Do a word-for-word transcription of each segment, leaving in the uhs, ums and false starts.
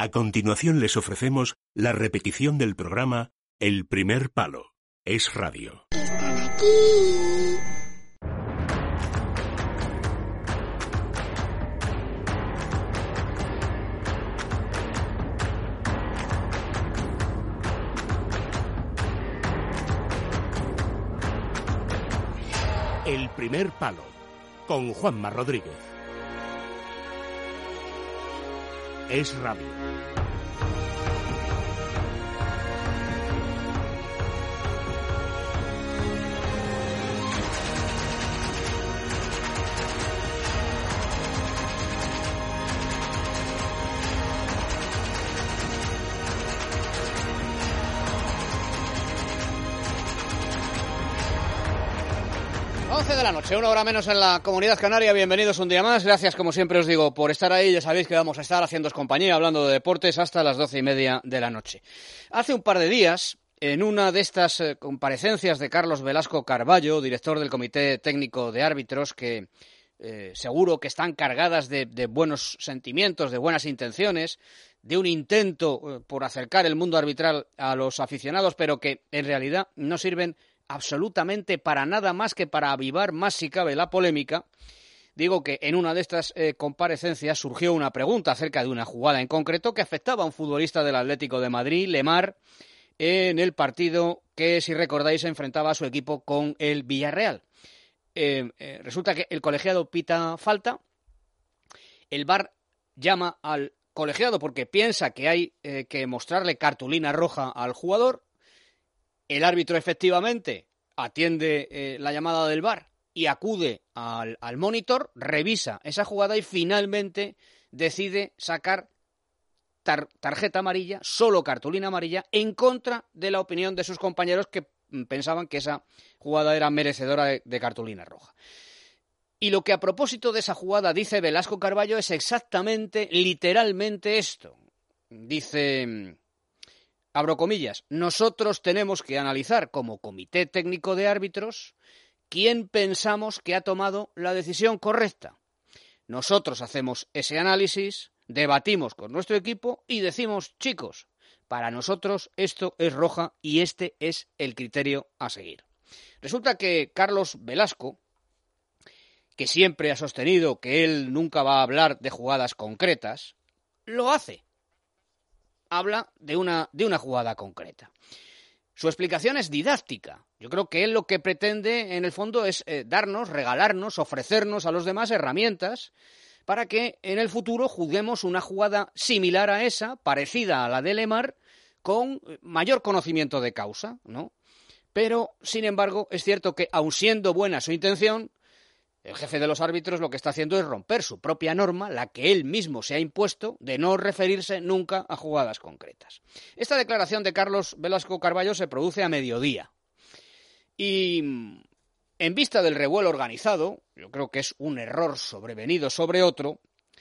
A continuación les ofrecemos la repetición del programa El Primer Palo. Es Radio. Están aquí. El Primer Palo, con Juanma Rodríguez. Es Radio. once de la noche, una hora menos en la Comunidad Canaria. Bienvenidos un día más. Gracias, como siempre os digo, por estar ahí. Ya sabéis que vamos a estar haciéndoos compañía, hablando de deportes, hasta las doce y media de la noche. Hace un par de días, en una de estas eh, comparecencias de Carlos Velasco Carballo, director del Comité Técnico de Árbitros, que eh, seguro que están cargadas de, de buenos sentimientos, de buenas intenciones, de un intento eh, por acercar el mundo arbitral a los aficionados, pero que en realidad no sirven absolutamente para nada más que para avivar más si cabe la polémica. Digo que en una de estas eh, comparecencias surgió una pregunta acerca de una jugada en concreto que afectaba a un futbolista del Atlético de Madrid, Lemar, en el partido que, si recordáis, enfrentaba a su equipo con el Villarreal. Eh, eh, resulta que el colegiado pita falta, el V A R llama al colegiado porque piensa que hay eh, que mostrarle cartulina roja al jugador. El árbitro efectivamente atiende eh, la llamada del V A R y acude al, al monitor, revisa esa jugada y finalmente decide sacar tar, tarjeta amarilla, solo cartulina amarilla, en contra de la opinión de sus compañeros que pensaban que esa jugada era merecedora de, de cartulina roja. Y lo que a propósito de esa jugada dice Velasco Carballo es exactamente, literalmente esto. Dice... Abro comillas, nosotros tenemos que analizar como comité técnico de árbitros quién pensamos que ha tomado la decisión correcta. Nosotros hacemos ese análisis, debatimos con nuestro equipo y decimos, chicos, para nosotros esto es roja y este es el criterio a seguir. Resulta que Carlos Velasco, que siempre ha sostenido que él nunca va a hablar de jugadas concretas, lo hace. Habla de una, de una jugada concreta. Su explicación es didáctica. Yo creo que él lo que pretende, en el fondo, es eh, darnos, regalarnos, ofrecernos a los demás herramientas para que en el futuro juzguemos una jugada similar a esa, parecida a la de Lemar, con mayor conocimiento de causa, ¿no? Pero, sin embargo, es cierto que, aun siendo buena su intención, el jefe de los árbitros lo que está haciendo es romper su propia norma, la que él mismo se ha impuesto, de no referirse nunca a jugadas concretas. Esta declaración de Carlos Velasco Carballo se produce a mediodía. Y en vista del revuelo organizado, yo creo que es un error sobrevenido sobre otro,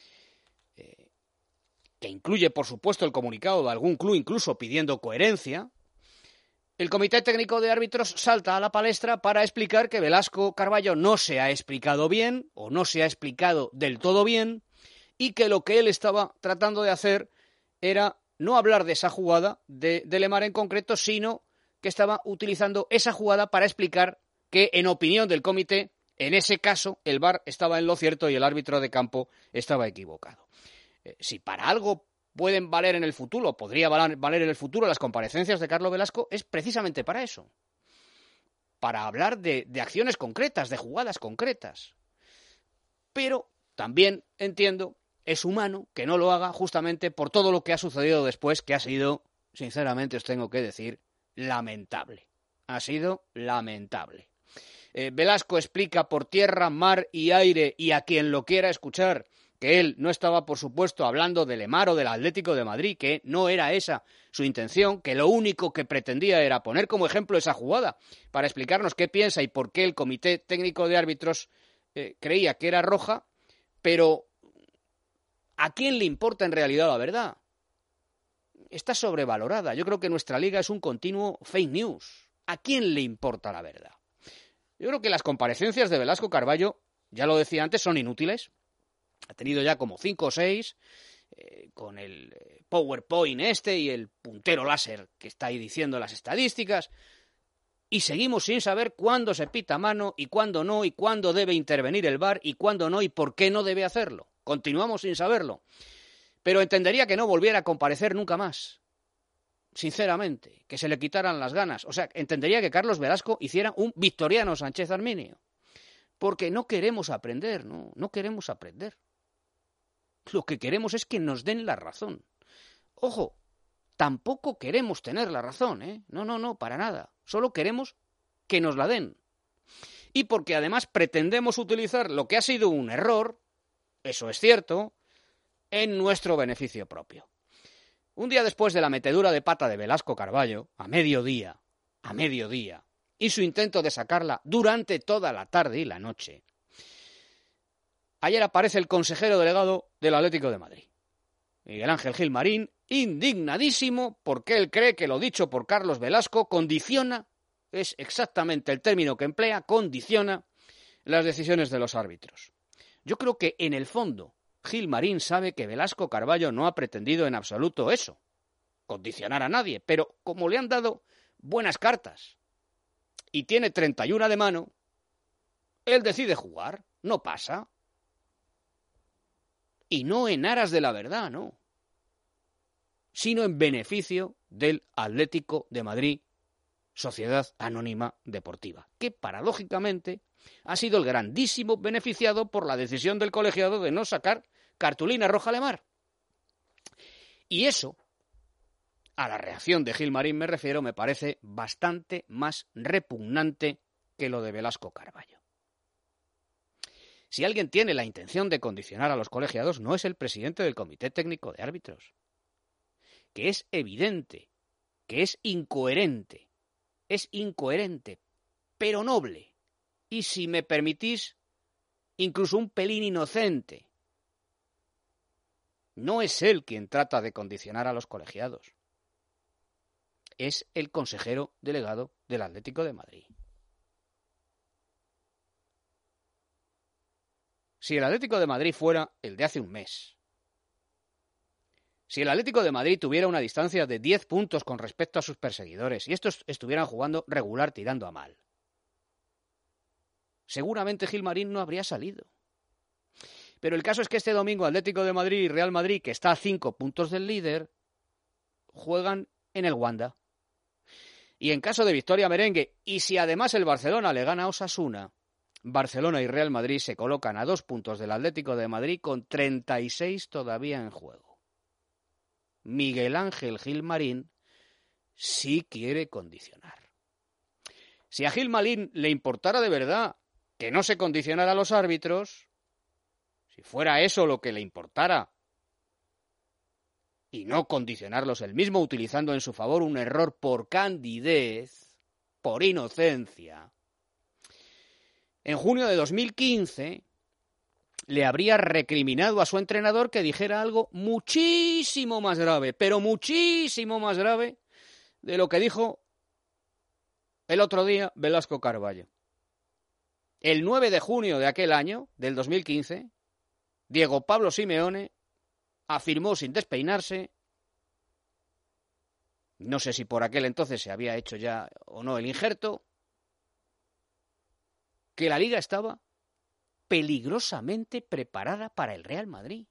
eh, que incluye, por supuesto, el comunicado de algún club incluso pidiendo coherencia, el Comité Técnico de Árbitros salta a la palestra para explicar que Velasco Carballo no se ha explicado bien o no se ha explicado del todo bien y que lo que él estaba tratando de hacer era no hablar de esa jugada de, de Lemar en concreto, sino que estaba utilizando esa jugada para explicar que, en opinión del comité, en ese caso el V A R estaba en lo cierto y el árbitro de campo estaba equivocado. Eh, si para algo pueden valer en el futuro, podría valer en el futuro las comparecencias de Carlos Velasco, es precisamente para eso. Para hablar de, de acciones concretas, de jugadas concretas. Pero también entiendo, es humano que no lo haga justamente por todo lo que ha sucedido después, que ha sido, sinceramente os tengo que decir, lamentable. Ha sido lamentable. Eh, Velasco explica por tierra, mar y aire, y a quien lo quiera escuchar, que él no estaba, por supuesto, hablando de Lemar o del Atlético de Madrid, que no era esa su intención, que lo único que pretendía era poner como ejemplo esa jugada para explicarnos qué piensa y por qué el Comité Técnico de Árbitros eh, creía que era roja, pero ¿a quién le importa en realidad la verdad? Está sobrevalorada. Yo creo que nuestra liga es un continuo fake news. ¿A quién le importa la verdad? Yo creo que las comparecencias de Velasco Carballo, ya lo decía antes, son inútiles. Ha tenido ya como cinco o seis, eh, con el PowerPoint este y el puntero láser que está ahí diciendo las estadísticas, y seguimos sin saber cuándo se pita mano y cuándo no, y cuándo debe intervenir el V A R y cuándo no, y por qué no debe hacerlo. Continuamos sin saberlo. Pero entendería que no volviera a comparecer nunca más. Sinceramente, que se le quitaran las ganas. O sea, entendería que Carlos Velasco hiciera un Victoriano Sánchez Arminio. Porque no queremos aprender, ¿no? No queremos aprender. Lo que queremos es que nos den la razón. Ojo, tampoco queremos tener la razón, ¿eh? No, no, no, para nada. Solo queremos que nos la den. Y porque además pretendemos utilizar lo que ha sido un error, eso es cierto, en nuestro beneficio propio. Un día después de la metedura de pata de Velasco Carballo, a mediodía, a mediodía, y su intento de sacarla durante toda la tarde y la noche, ayer aparece el consejero delegado del Atlético de Madrid, Miguel Ángel Gilmarín, indignadísimo porque él cree que lo dicho por Carlos Velasco condiciona, es exactamente el término que emplea, condiciona las decisiones de los árbitros. Yo creo que en el fondo Gilmarín sabe que Velasco Carballo no ha pretendido en absoluto eso, condicionar a nadie, pero como le han dado buenas cartas y tiene treinta y una de mano, él decide jugar, no pasa. Y no en aras de la verdad, no, sino en beneficio del Atlético de Madrid, Sociedad Anónima Deportiva, que paradójicamente ha sido el grandísimo beneficiado por la decisión del colegiado de no sacar cartulina roja a Lemar. Y eso, a la reacción de Gilmarín me refiero, me parece bastante más repugnante que lo de Velasco Carballo. Si alguien tiene la intención de condicionar a los colegiados, no es el presidente del Comité Técnico de Árbitros, que es evidente, que es incoherente, es incoherente, pero noble, y si me permitís, incluso un pelín inocente. No es él quien trata de condicionar a los colegiados, es el consejero delegado del Atlético de Madrid. Si el Atlético de Madrid fuera el de hace un mes, si el Atlético de Madrid tuviera una distancia de diez puntos con respecto a sus perseguidores y estos estuvieran jugando regular tirando a mal, seguramente Gilmarín no habría salido. Pero el caso es que este domingo Atlético de Madrid y Real Madrid, que está a cinco puntos del líder, juegan en el Wanda. Y en caso de victoria merengue, y si además el Barcelona le gana a Osasuna, Barcelona y Real Madrid se colocan a dos puntos del Atlético de Madrid con treinta y seis todavía en juego. Miguel Ángel Gilmarín sí quiere condicionar. Si a Gilmarín le importara de verdad que no se condicionara a los árbitros, si fuera eso lo que le importara, y no condicionarlos él mismo utilizando en su favor un error por candidez, por inocencia, en junio de dos mil quince le habría recriminado a su entrenador que dijera algo muchísimo más grave, pero muchísimo más grave de lo que dijo el otro día Velasco Carballo. El nueve de junio de aquel año, del dos mil quince, Diego Pablo Simeone afirmó sin despeinarse, no sé si por aquel entonces se había hecho ya o no el injerto, que la Liga estaba peligrosamente preparada para el Real Madrid.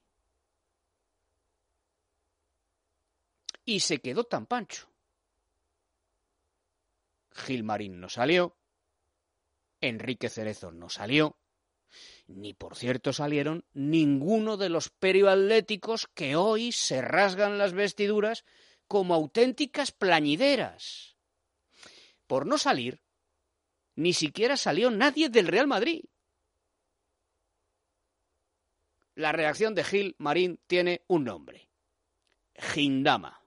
Y se quedó tan pancho. Gilmarín no salió, Enrique Cerezo no salió, ni por cierto salieron ninguno de los perioatléticos que hoy se rasgan las vestiduras como auténticas plañideras. Por no salir, ni siquiera salió nadie del Real Madrid. La reacción de Gilmarín tiene un nombre: Gindama.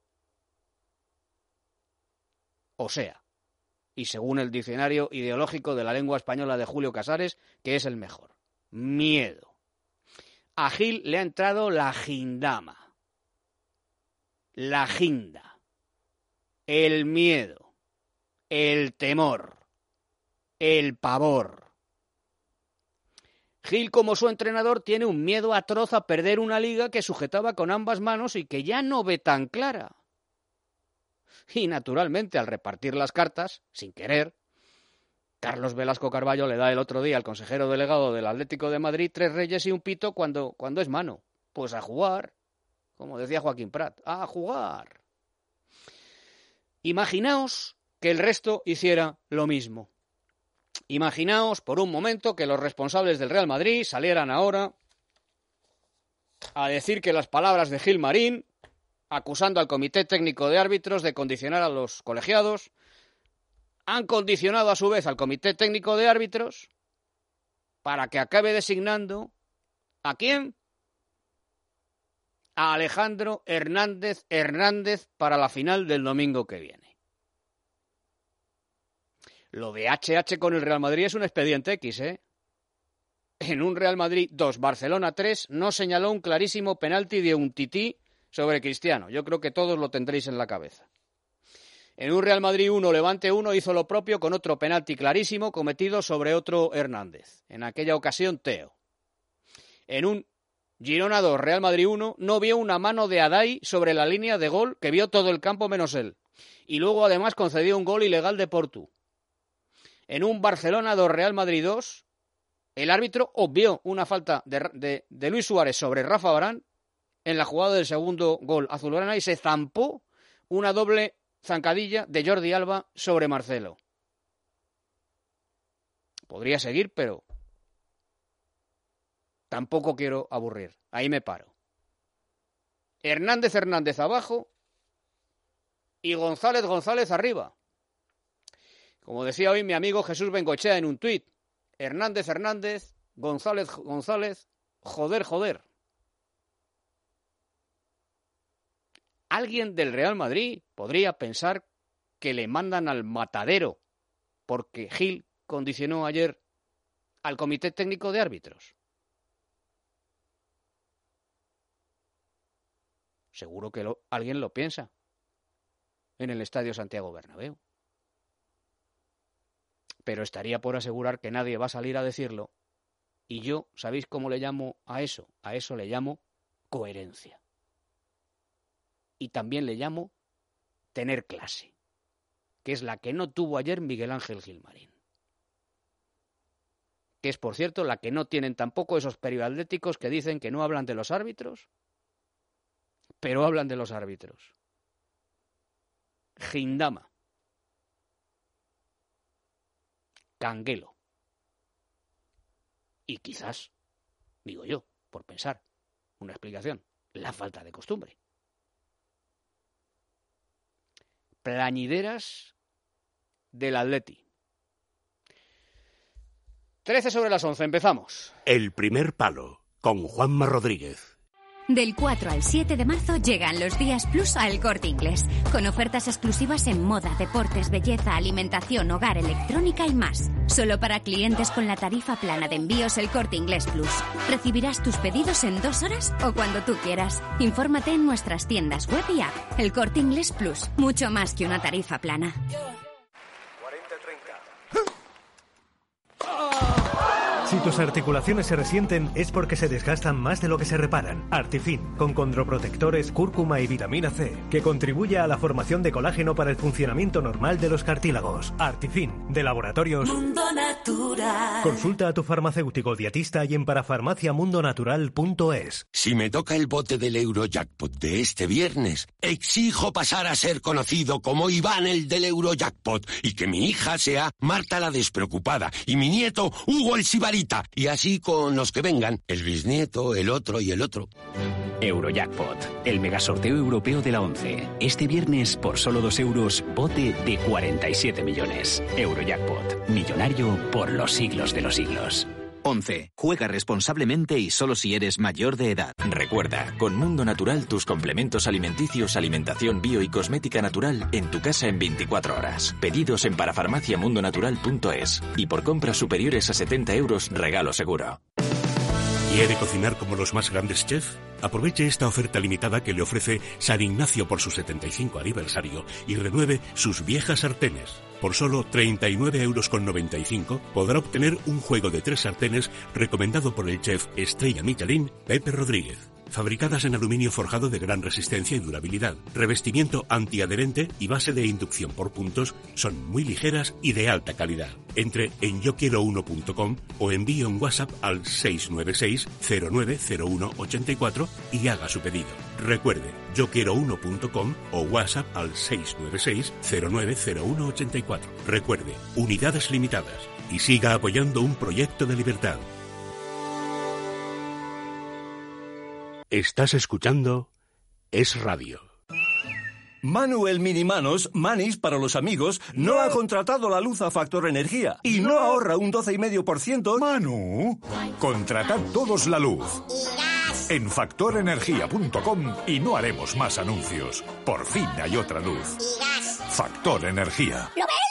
O sea, y según el diccionario ideológico de la lengua española de Julio Casares, que es el mejor, miedo. A Gil le ha entrado la gindama, la ginda, el miedo, el temor, el pavor. Gil, como su entrenador, tiene un miedo atroz a perder una liga que sujetaba con ambas manos y que ya no ve tan clara. Y, naturalmente, al repartir las cartas, sin querer, Carlos Velasco Carballo le da el otro día al consejero delegado del Atlético de Madrid tres reyes y un pito cuando, cuando es mano. Pues a jugar, como decía Joaquín Prat, a jugar. Imaginaos que el resto hiciera lo mismo. Imaginaos por un momento que los responsables del Real Madrid salieran ahora a decir que las palabras de Gil Marín, acusando al Comité Técnico de Árbitros de condicionar a los colegiados, han condicionado a su vez al Comité Técnico de Árbitros para que acabe designando ¿a quién? A Alejandro Hernández Hernández para la final del domingo que viene. Lo de H H con el Real Madrid es un expediente X, ¿eh? En un Real Madrid dos, Barcelona tres, no señaló un clarísimo penalti de Umtiti sobre Cristiano. Yo creo que todos lo tendréis en la cabeza. En un Real Madrid uno, Levante uno, hizo lo propio con otro penalti clarísimo cometido sobre otro Hernández. En aquella ocasión, Teo. En un Girona dos, Real Madrid uno, no vio una mano de Adai sobre la línea de gol que vio todo el campo menos él. Y luego además concedió un gol ilegal de Portu. En un Barcelona dos, Real Madrid dos, el árbitro obvió una falta de, de, de Luis Suárez sobre Rafa Varane en la jugada del segundo gol azulgrana y se zampó una doble zancadilla de Jordi Alba sobre Marcelo. Podría seguir, pero tampoco quiero aburrir. Ahí me paro. Hernández Hernández abajo y González González arriba. Como decía hoy mi amigo Jesús Bengoechea en un tuit, Hernández Hernández, González González, joder, joder. Alguien del Real Madrid podría pensar que le mandan al matadero porque Gil condicionó ayer al Comité Técnico de Árbitros. Seguro que lo, alguien lo piensa en el Estadio Santiago Bernabéu. Pero estaría por asegurar que nadie va a salir a decirlo. Y yo, ¿sabéis cómo le llamo a eso? A eso le llamo coherencia. Y también le llamo tener clase, que es la que no tuvo ayer Miguel Ángel Gilmarín. Que es, por cierto, la que no tienen tampoco esos periodéticos que dicen que no hablan de los árbitros, pero hablan de los árbitros. Gindama. Canguelo. Y quizás, digo yo, por pensar, una explicación, la falta de costumbre. Plañideras del Atleti. trece sobre las once, empezamos. El primer palo, con Juanma Rodríguez. Del cuatro al siete de marzo llegan los días Plus a El Corte Inglés, con ofertas exclusivas en moda, deportes, belleza, alimentación, hogar, electrónica y más. Solo para clientes con la tarifa plana de envíos El Corte Inglés Plus. Recibirás tus pedidos en dos horas o cuando tú quieras. Infórmate en nuestras tiendas web y app. El Corte Inglés Plus, mucho más que una tarifa plana. Si tus articulaciones se resienten es porque se desgastan más de lo que se reparan. Artifin, con condroprotectores, cúrcuma y vitamina C, que contribuye a la formación de colágeno para el funcionamiento normal de los cartílagos. Artifin, de Laboratorios Mundo Natural. Consulta a tu farmacéutico dietista y en parafarmacia mundo natural punto es. Si me toca el bote del Eurojackpot de este viernes, exijo pasar a ser conocido como Iván el del Eurojackpot y que mi hija sea Marta la despreocupada y mi nieto Hugo el Sibarita. Y así con los que vengan, el bisnieto, el otro y el otro. Eurojackpot, el megasorteo europeo de la ONCE. Este viernes, por solo dos euros, bote de cuarenta y siete millones. Eurojackpot, millonario por los siglos de los siglos. once. Juega responsablemente y solo si eres mayor de edad. Recuerda, con Mundo Natural tus complementos alimenticios, alimentación bio y cosmética natural en tu casa en veinticuatro horas. Pedidos en parafarmacia mundo natural punto es. Y por compras superiores a setenta euros, regalo seguro. ¿Quiere cocinar como los más grandes chefs? Aproveche esta oferta limitada que le ofrece San Ignacio por su setenta y cinco aniversario y renueve sus viejas sartenes. Por solo treinta y nueve euros con noventa y cinco podrá obtener un juego de tres sartenes recomendado por el chef estrella Michelin Pepe Rodríguez. Fabricadas en aluminio forjado de gran resistencia y durabilidad, revestimiento antiadherente y base de inducción por puntos, son muy ligeras y de alta calidad. Entre en yo quiero uno punto com o envíe un WhatsApp al seis nueve seis cero nueve cero uno ocho cuatro y haga su pedido. Recuerde, yo quiero uno punto com o WhatsApp al seis nueve seis cero nueve cero uno ocho cuatro. Recuerde, unidades limitadas y siga apoyando un proyecto de libertad. Estás escuchando Es Radio. Manu el Minimanos, Manis para los amigos, no ha contratado la luz a Factor Energía y no ahorra un doce coma cinco por ciento. Manu, contratad todos la luz en factor energía punto com y no haremos más anuncios. Por fin hay otra luz. Factor Energía. ¿Lo veis?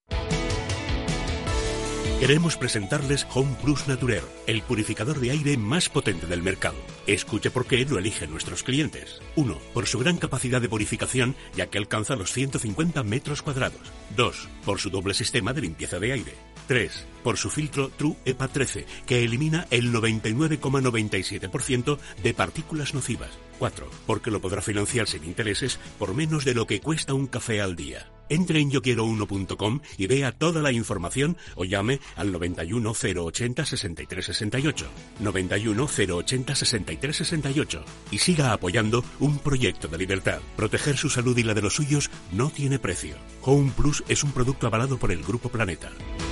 Queremos presentarles Home Plus Naturel, el purificador de aire más potente del mercado. Escuche por qué lo eligen nuestros clientes. uno. Por su gran capacidad de purificación, ya que alcanza los ciento cincuenta metros cuadrados. dos. Por su doble sistema de limpieza de aire. tres. Por su filtro True E P A trece, que elimina el noventa y nueve coma noventa y siete por ciento de partículas nocivas. cuatro. Porque lo podrá financiar sin intereses por menos de lo que cuesta un café al día. Entre en yo quiero uno punto com y vea toda la información o llame al noventa y uno cero ochenta sesenta y tres sesenta y ocho. noventa y uno cero ochenta sesenta y tres sesenta y ocho. Y siga apoyando un proyecto de libertad. Proteger su salud y la de los suyos no tiene precio. Home Plus es un producto avalado por el Grupo Planeta.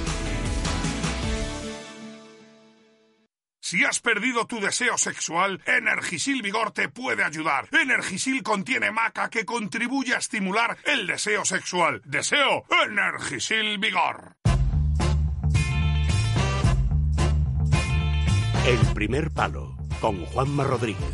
Si has perdido tu deseo sexual, Energisil Vigor te puede ayudar. Energisil contiene maca que contribuye a estimular el deseo sexual. ¡Deseo! Energisil Vigor. El primer palo, con Juanma Rodríguez.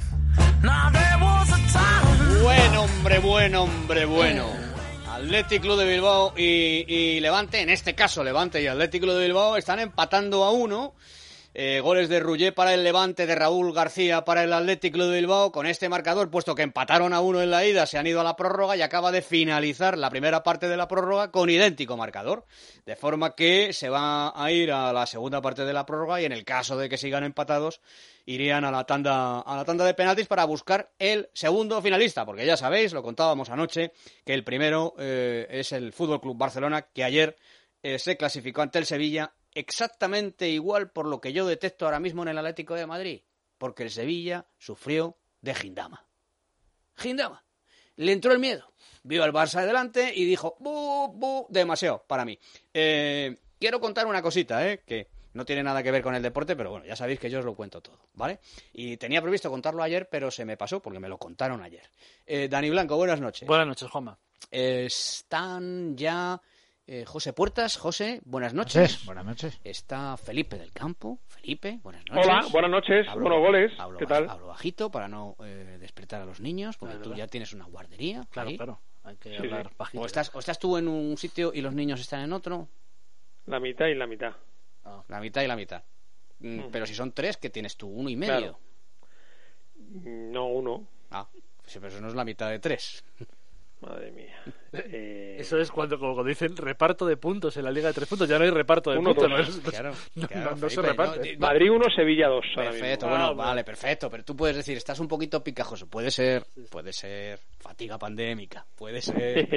Buen hombre, buen hombre, bueno. Athletic Club de Bilbao y, y Levante, en este caso Levante y Athletic Club de Bilbao, están empatando a uno. Eh, goles de Rullé para el Levante, de Raúl García para el Athletic Club de Bilbao. Con este marcador, puesto que empataron a uno en la ida, se han ido a la prórroga y acaba de finalizar la primera parte de la prórroga con idéntico marcador. De forma que se va a ir a la segunda parte de la prórroga y en el caso de que sigan empatados, irían a la tanda, a la tanda de penaltis para buscar el segundo finalista. Porque ya sabéis, lo contábamos anoche, que el primero eh, es el F C Barcelona, que ayer eh, se clasificó ante el Sevilla exactamente igual por lo que yo detecto ahora mismo en el Atlético de Madrid, porque el Sevilla sufrió de Gindama. Gindama. Le entró el miedo. Vio al Barça de delante y dijo, bu, bu, demasiado para mí. Eh, quiero contar una cosita, eh, que no tiene nada que ver con el deporte, pero bueno, ya sabéis que yo os lo cuento todo, ¿vale? Y tenía previsto contarlo ayer, pero se me pasó porque me lo contaron ayer. Eh, Dani Blanco, buenas noches. Buenas noches, Juanma. Eh, están ya... Eh, José Puertas, José, buenas noches. Buenas noches. Está Felipe del Campo. Felipe, buenas noches. Hola, buenas noches. Hablo, buenos goles. Hablo, ¿Qué tal? Hablo bajito para no eh, despertar a los niños, porque tú ya tienes una guardería. Claro, ahí. claro. Hay que Sí, hablar sí. bajito. O estás, o estás tú en un sitio y los niños están en otro. La mitad y la mitad. Ah, la mitad y la mitad. Mm, Mm. Pero si son tres, ¿qué tienes tú? ¿Uno y medio? Claro. No, uno. Ah, sí, pero eso no es la mitad de tres. Madre mía. Eh... Eso es cuando, como dicen, reparto de puntos en la Liga de tres puntos. Ya no hay reparto de Uno, puntos. dos. No, es- Claro, no, claro, no- no se Felipe, reparte. no, Madrid uno, Sevilla dos. ahora Perfecto, mismo. bueno, Ah, vale, perfecto. Pero tú puedes decir, estás un poquito picajoso. Puede ser, puede ser fatiga pandémica. Puede ser.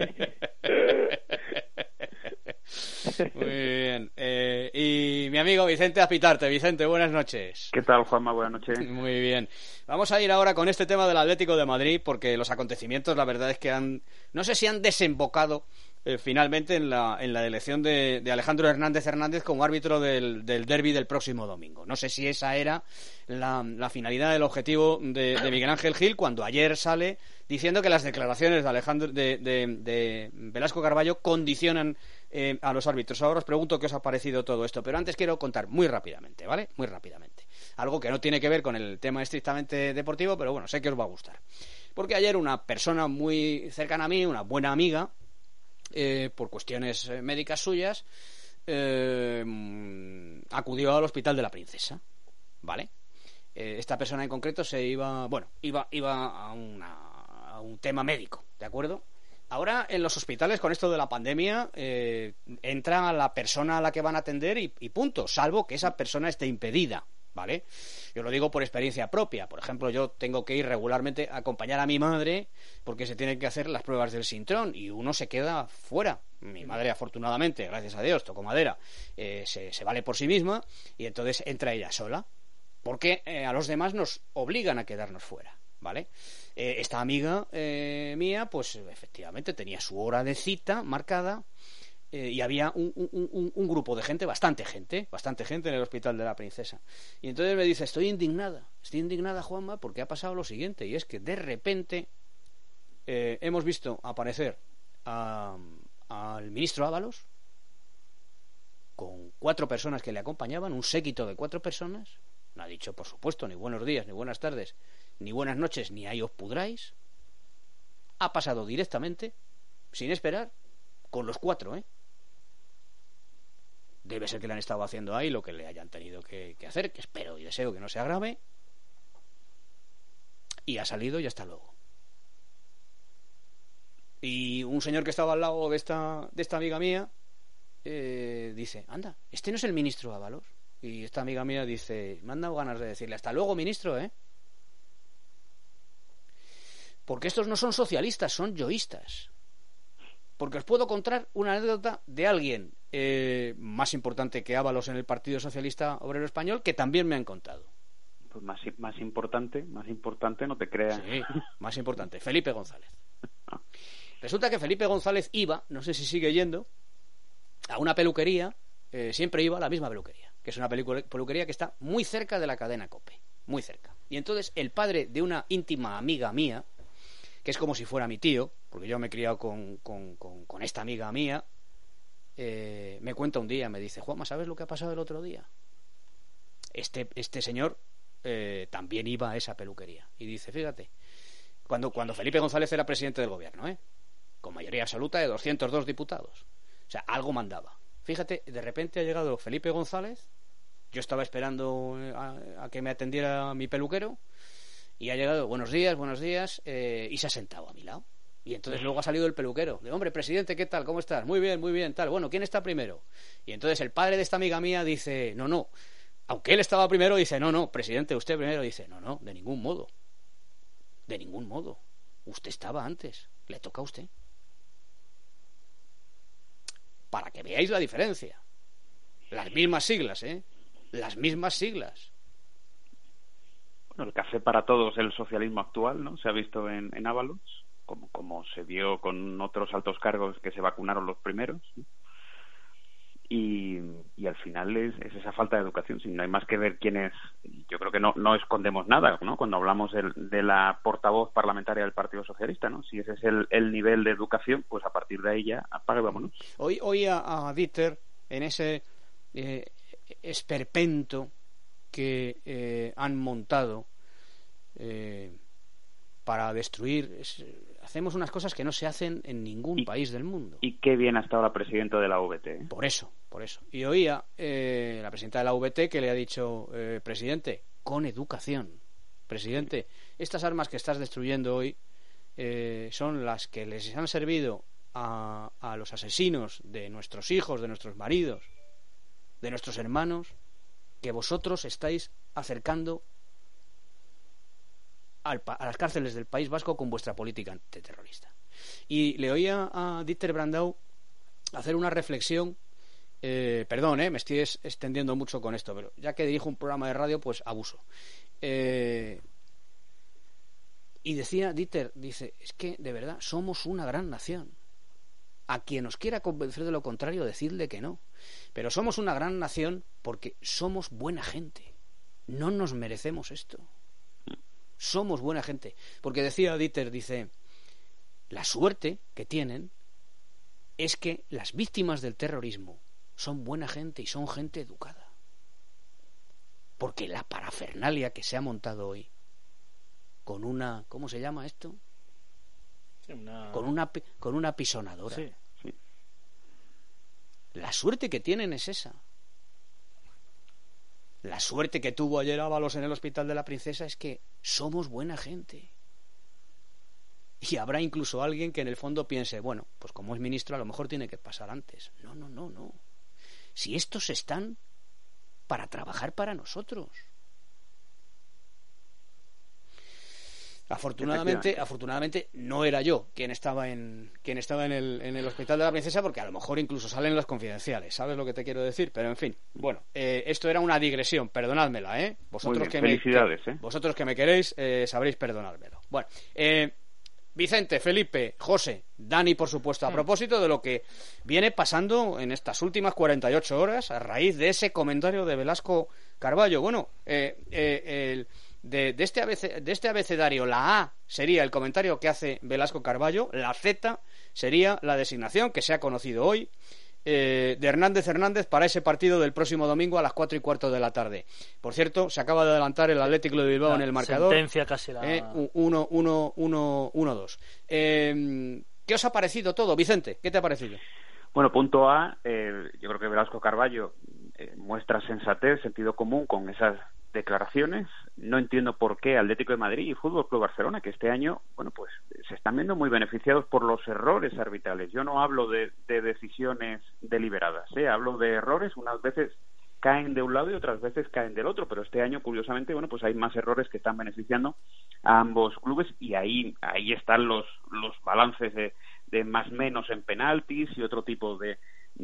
Muy bien. Eh, y mi amigo Vicente Apitarte. Vicente, buenas noches. ¿Qué tal, Juanma? Buenas noches. Muy bien. Vamos a ir ahora con este tema del Atlético de Madrid, porque los acontecimientos, la verdad es que han, no sé si han desembocado eh, finalmente en la, en la elección de, de Alejandro Hernández Hernández como árbitro del, del derbi del próximo domingo. No sé si esa era la, la finalidad, el objetivo de, de Miguel Ángel Gil, cuando ayer sale diciendo que las declaraciones de Alejandro de, de, de Velasco Carballo condicionan eh, a los árbitros. Ahora os pregunto qué os ha parecido todo esto, pero antes quiero contar muy rápidamente, ¿vale? Muy rápidamente. Algo que no tiene que ver con el tema estrictamente deportivo, pero bueno, sé que os va a gustar. Porque ayer una persona muy cercana a mí, una buena amiga, eh, por cuestiones eh, médicas suyas, eh, acudió al Hospital de la Princesa, ¿vale? Eh, esta persona en concreto se iba, bueno, iba, iba a, una, a un tema médico, ¿de acuerdo? Ahora en los hospitales con esto de la pandemia eh, entra la persona a la que van a atender y, y punto, salvo que esa persona esté impedida, ¿vale? Yo lo digo por experiencia propia. Por ejemplo, yo tengo que ir regularmente a acompañar a mi madre porque se tienen que hacer las pruebas del Sintrón y uno se queda fuera. Mi madre, afortunadamente, gracias a Dios, toco madera, eh, se, se vale por sí misma y entonces entra ella sola. Porque eh, a los demás nos obligan a quedarnos fuera, ¿vale? Eh, esta amiga eh, mía, pues efectivamente tenía su hora de cita marcada eh, y había un, un, un, un grupo de gente, bastante gente, bastante gente en el Hospital de la Princesa. Y entonces me dice, estoy indignada, estoy indignada, Juanma, porque ha pasado lo siguiente, y es que de repente eh, hemos visto aparecer a, al ministro Ábalos con cuatro personas que le acompañaban, un séquito de cuatro personas. No ha dicho, por supuesto, ni buenos días, ni buenas tardes, ni buenas noches, ni ahí os pudráis. Ha pasado directamente, sin esperar, con los cuatro, ¿eh? Debe ser que le han estado haciendo ahí lo que le hayan tenido que, que hacer, que espero y deseo que no sea grave. Y ha salido y hasta luego. Y un señor que estaba al lado de esta, de esta amiga mía eh, dice, anda, ¿este no es el ministro Ábalos? Y esta amiga mía dice, me han dado ganas de decirle, hasta luego, ministro, ¿eh? Porque estos no son socialistas, son yoístas. Porque os puedo contar una anécdota de alguien eh, más importante que Ábalos en el Partido Socialista Obrero Español, que también me han contado. Pues más, más importante, más importante, no te creas. Sí, más importante, Felipe González. Resulta que Felipe González iba, no sé si sigue yendo, a una peluquería, eh, siempre iba a la misma peluquería, que es una peluquería que está muy cerca de la cadena COPE, muy cerca. Y entonces el padre de una íntima amiga mía, que es como si fuera mi tío, porque yo me he criado con, con, con, con esta amiga mía, eh, me cuenta un día, me dice, Juanma, ¿sabes lo que ha pasado el otro día? Este, este señor eh, también iba a esa peluquería. Y dice, fíjate, cuando, cuando Felipe González era presidente del gobierno, ¿eh? Con mayoría absoluta de doscientos dos diputados. O sea, algo mandaba. Fíjate, de repente ha llegado Felipe González. Yo estaba esperando a, a que me atendiera mi peluquero y ha llegado, buenos días, buenos días, eh, y se ha sentado a mi lado. Y entonces luego ha salido el peluquero. De, hombre, presidente, ¿qué tal? ¿Cómo estás? Muy bien, muy bien, tal. Bueno, ¿quién está primero? Y entonces el padre de esta amiga mía dice, no, no. Aunque él estaba primero, dice, no, no, presidente, usted primero. Dice, no, no, de ningún modo. De ningún modo. Usted estaba antes. Le toca a usted. Para que veáis la diferencia. Las mismas siglas, ¿eh? Las mismas siglas. Bueno, el café para todos, el socialismo actual, ¿no? Se ha visto en, en Ábalos, como, como se vio con otros altos cargos que se vacunaron los primeros, ¿no? Y, y al final es, es esa falta de educación. Si no hay más que ver quién es. Yo creo que no, no escondemos nada, ¿no? Cuando hablamos el, de la portavoz parlamentaria del Partido Socialista, ¿no? Si ese es el, el nivel de educación, pues a partir de ahí ya apaga y vámonos. Hoy, hoy a, a Dieter, en ese eh, esperpento que eh, han montado eh, para destruir, es, hacemos unas cosas que no se hacen en ningún y, país del mundo. Y qué bien ha estado la presidenta de la U V T, ¿eh? Por eso, por eso. Y oía eh, la presidenta de la U V T que le ha dicho, eh, presidente, con educación, presidente, estas armas que estás destruyendo hoy eh, son las que les han servido a, a los asesinos de nuestros hijos, de nuestros maridos, de nuestros hermanos, que vosotros estáis acercando al, a las cárceles del País Vasco con vuestra política antiterrorista. Y le oía a Dieter Brandau hacer una reflexión, eh, perdón, eh, me estoy extendiendo mucho con esto, pero ya que dirijo un programa de radio, pues abuso. Eh, y decía Dieter, dice, es que de verdad somos una gran nación. A quien nos quiera convencer de lo contrario, decirle que no. Pero somos una gran nación porque somos buena gente. No nos merecemos esto. Somos buena gente. Porque decía Dieter, dice, la suerte que tienen es que las víctimas del terrorismo son buena gente y son gente educada. Porque la parafernalia que se ha montado hoy con una, ¿cómo se llama esto? Sí, una... Con una con una pisonadora. Sí, sí. La suerte que tienen es esa. La suerte que tuvo ayer Ábalos en el Hospital de la Princesa es que somos buena gente. Y habrá incluso alguien que en el fondo piense, bueno, pues como es ministro a lo mejor tiene que pasar antes. No, no, no, no. Si estos están para trabajar para nosotros. Afortunadamente, afortunadamente no era yo quien estaba en quien estaba en el, en el Hospital de la Princesa, porque a lo mejor incluso salen las confidenciales, ¿sabes lo que te quiero decir? Pero en fin, bueno, eh, esto era una digresión, perdonádmela, ¿eh? Vosotros que felicidades, me, ¿eh? Vosotros que me queréis eh, sabréis perdonármelo. Bueno, eh, Vicente, Felipe, José, Dani, por supuesto, a propósito de lo que viene pasando en estas últimas cuarenta y ocho horas a raíz de ese comentario de Velasco Carballo. Bueno, eh, eh, el De, de, este abece, de este abecedario, la A sería el comentario que hace Velasco Carballo, la Z sería la designación que se ha conocido hoy eh, de Hernández Hernández para ese partido del próximo domingo a las cuatro y cuarto de la tarde. Por cierto, se acaba de adelantar el Atlético de Bilbao la en el marcador. Sentencia casi la... Eh, uno uno dos. Eh, ¿Qué os ha parecido todo, Vicente? ¿Qué te ha parecido? Bueno, punto A, eh, yo creo que Velasco Carballo eh, muestra sensatez, sentido común con esas declaraciones. No entiendo por qué Atlético de Madrid y Fútbol Club Barcelona, que este año, bueno, pues se están viendo muy beneficiados por los errores arbitrales. Yo no hablo de, de decisiones deliberadas, ¿eh? Hablo de errores, unas veces caen de un lado y otras veces caen del otro, pero este año, curiosamente, bueno, pues hay más errores que están beneficiando a ambos clubes, y ahí ahí están los los balances de, de más menos en penaltis y otro tipo de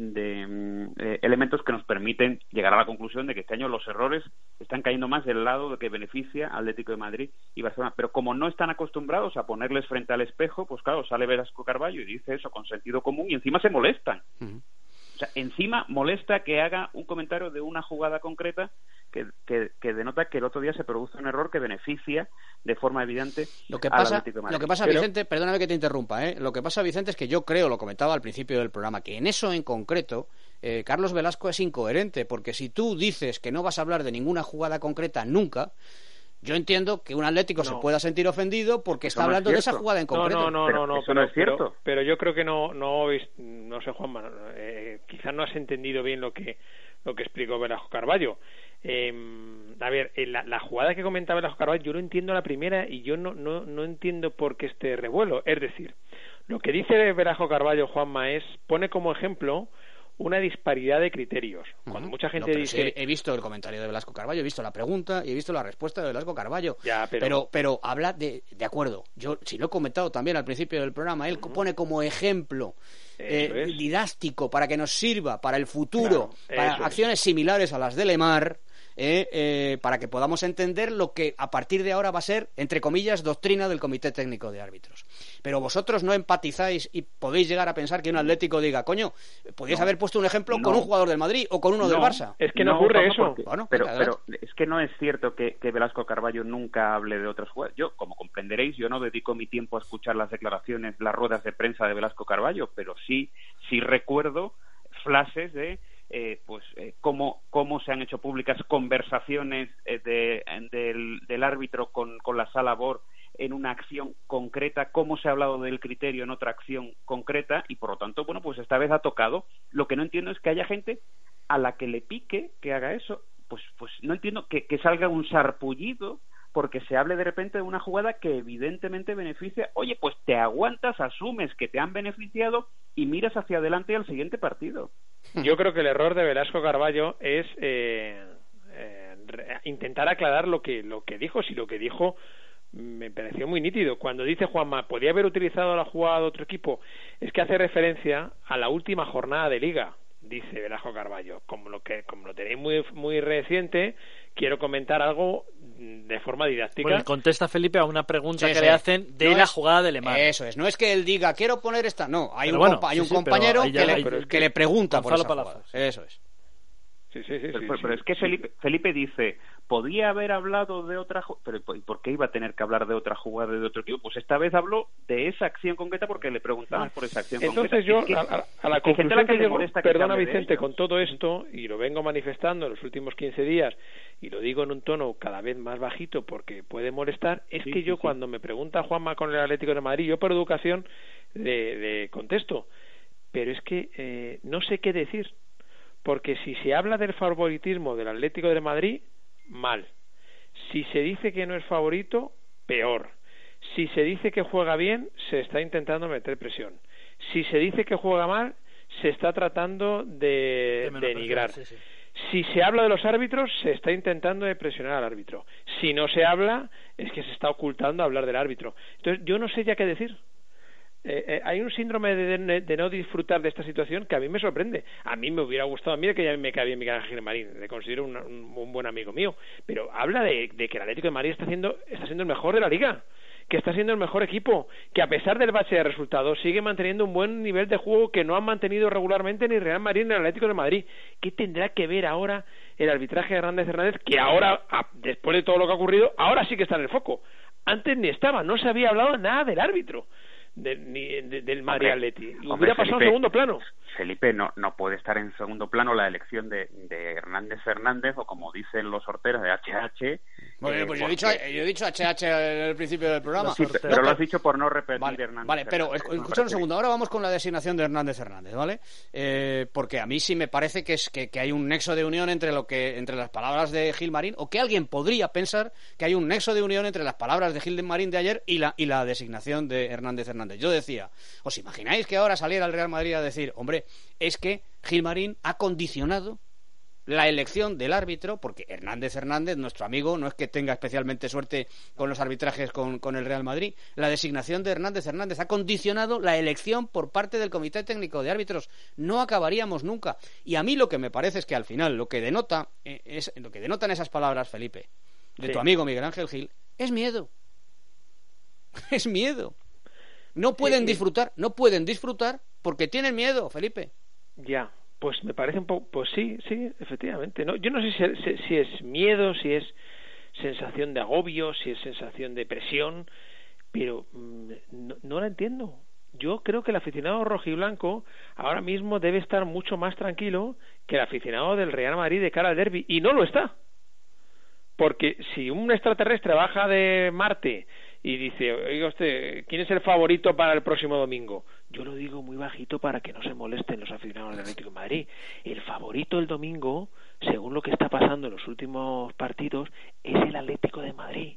de eh, elementos que nos permiten llegar a la conclusión de que este año los errores están cayendo más del lado de que beneficia a Atlético de Madrid y Barcelona, pero como no están acostumbrados a ponerles frente al espejo, pues claro, sale Velasco Carballo y dice eso con sentido común y encima se molestan. Uh-huh. O sea, encima molesta que haga un comentario de una jugada concreta que, que, que denota que el otro día se produce un error que beneficia de forma evidente lo que al pasa, Atlético de Madrid. Lo que pasa, Pero... Vicente, perdóname que te interrumpa, ¿eh? Lo que pasa, Vicente, es que yo creo, lo comentaba al principio del programa, que en eso en concreto eh, Carlos Velasco es incoherente, porque si tú dices que no vas a hablar de ninguna jugada concreta nunca, yo entiendo que un Atlético no. se pueda sentir ofendido porque eso está no hablando de esa jugada en concreto. No, no, no, pero no, no, eso pero, no es cierto. Pero, pero yo creo que no, no, no sé, Juanma, eh, quizás no has entendido bien lo que lo que explicó Velasco Carballo. Eh, a ver, eh, la, la jugada que comentaba Velasco Carballo, yo no entiendo la primera y yo no, no, no entiendo por qué este revuelo. Es decir, lo que dice Velasco Carballo, Juanma, es pone como ejemplo una disparidad de criterios. Cuando uh-huh. mucha gente no, dice... Sí, he visto el comentario de Velasco Carballo, he visto la pregunta y he visto la respuesta de Velasco Carballo. Ya, pero... pero... pero habla de... De acuerdo, yo si lo he comentado también al principio del programa, él uh-huh. pone como ejemplo eh, es. didáctico para que nos sirva para el futuro, claro, para acciones es. similares a las de Lemar, eh, eh, para que podamos entender lo que a partir de ahora va a ser, entre comillas, doctrina del Comité Técnico de Árbitros. Pero vosotros no empatizáis y podéis llegar a pensar que un Atlético diga, coño, podíais no, haber puesto un ejemplo no, con un jugador del Madrid o con uno no, del Barça. Es que no, no ocurre eso. Porque, bueno, pero, pero es que no es cierto que, que Velasco Carballo nunca hable de otras jugadas. Yo, como comprenderéis, yo no dedico mi tiempo a escuchar las declaraciones, las ruedas de prensa de Velasco Carballo, pero sí, sí recuerdo flashes de Eh, pues eh, cómo, cómo se han hecho públicas conversaciones eh, de, del, del árbitro con, con la sala B O R en una acción concreta, cómo se ha hablado del criterio en otra acción concreta, y por lo tanto, bueno, pues esta vez ha tocado. Lo que no entiendo es que haya gente a la que le pique que haga eso. Pues, pues no entiendo que, que salga un sarpullido porque se hable de repente de una jugada que evidentemente beneficia. Oye, pues te aguantas, asumes que te han beneficiado y miras hacia adelante al siguiente partido. Yo creo que el error de Velasco Carballo es eh, eh, intentar aclarar lo que lo que dijo. Si lo que dijo me pareció muy nítido. Cuando dice Juanma, podía haber utilizado la jugada de otro equipo, es que hace referencia a la última jornada de Liga, dice Velasco Carballo. Como lo que como lo tenéis muy muy reciente, quiero comentar algo de forma didáctica. Bueno, contesta Felipe a una pregunta sí, que sí. le hacen de no la es, jugada de Lemar. Eso es, no es que él diga quiero poner esta, no, hay pero un, bueno, compa- hay sí, un sí, compañero que, que, le, es que le pregunta por esa Palazos. jugada. Eso es. Sí, sí, sí, pero, sí, pero, sí, pero es que sí. Felipe, Felipe dice, podía haber hablado de otra jugada, pero ¿por qué iba a tener que hablar de otra jugada de otro equipo? Pues esta vez habló de esa acción concreta porque le preguntaban por esa acción Entonces concreta. Entonces yo, es que, a, a, a la que conclusión que que llego, que perdona Vicente, con todo esto, y lo vengo manifestando en los últimos quince días, y lo digo en un tono cada vez más bajito porque puede molestar, es sí, que yo sí, cuando sí. me pregunta Juanma con el Atlético de Madrid, yo por educación le, le contesto, pero es que eh, no sé qué decir. Porque si se habla del favoritismo del Atlético de Madrid, mal. Si se dice que no es favorito, peor. Si se dice que juega bien, se está intentando meter presión. Si se dice que juega mal, se está tratando de, de denigrar. Sí, sí. Si se habla de los árbitros, se está intentando de presionar al árbitro. Si no se habla, es que se está ocultando hablar del árbitro. Entonces, yo no sé ya qué decir. Eh, eh, hay un síndrome de, de, de no disfrutar de esta situación que a mí me sorprende. A mí me hubiera gustado, mira que ya me cae bien Miguel Ángel Marín, le considero un, un, un buen amigo mío, pero habla de, de que el Atlético de Madrid está haciendo, está siendo el mejor de la Liga, que está siendo el mejor equipo, que a pesar del bache de resultados sigue manteniendo un buen nivel de juego que no han mantenido regularmente ni Real Madrid ni el Atlético de Madrid. ¿Qué tendrá que ver ahora el arbitraje de Hernández Hernández, que ahora, después de todo lo que ha ocurrido, ahora sí que está en el foco? Antes ni estaba, no se había hablado nada del árbitro de, ni de, del Madrid Atleti. Hubiera pasado en segundo plano. Felipe, no no puede estar en segundo plano la elección de, de Hernández Fernández, o como dicen los sorteros, de H H. Bueno, eh, pues yo he, dicho, yo he dicho H H en el principio del programa. Sí, pero no, lo has dicho por no repetir vale, Hernández Vale, pero Fernández, escucha un segundo. Ahora vamos con la designación de Hernández Hernández, ¿vale? Eh, porque a mí sí me parece que es que, que hay un nexo de unión entre lo que entre las palabras de Gilmarín, o que alguien podría pensar que hay un nexo de unión entre las palabras de Gilmarín de ayer y la, y la designación de Hernández Hernández. Yo decía, ¿os imagináis que ahora saliera el Real Madrid a decir, hombre, es que Gilmarín ha condicionado la elección del árbitro, porque Hernández Hernández, nuestro amigo, no es que tenga especialmente suerte con los arbitrajes con, con el Real Madrid, la designación de Hernández Hernández ha condicionado la elección por parte del Comité Técnico de Árbitros? No acabaríamos nunca. Y a mí lo que me parece es que al final lo que denota eh, es lo que denotan esas palabras, Felipe, de sí. tu amigo Miguel Ángel Gil, es miedo. Es miedo. No pueden sí, disfrutar, no pueden disfrutar porque tienen miedo, Felipe. Ya, pues me parece un poco, pues sí, sí, efectivamente. No, yo no sé si, si, si es miedo, si es sensación de agobio, si es sensación de presión, pero mmm, no, no la entiendo. Yo creo que el aficionado rojiblanco ahora mismo debe estar mucho más tranquilo que el aficionado del Real Madrid de cara al derbi, y no lo está. Porque si un extraterrestre baja de Marte y dice, oiga usted, ¿quién es el favorito para el próximo domingo? Yo lo digo muy bajito para que no se molesten los aficionados del Atlético de Madrid. El favorito el domingo, según lo que está pasando en los últimos partidos, es el Atlético de Madrid.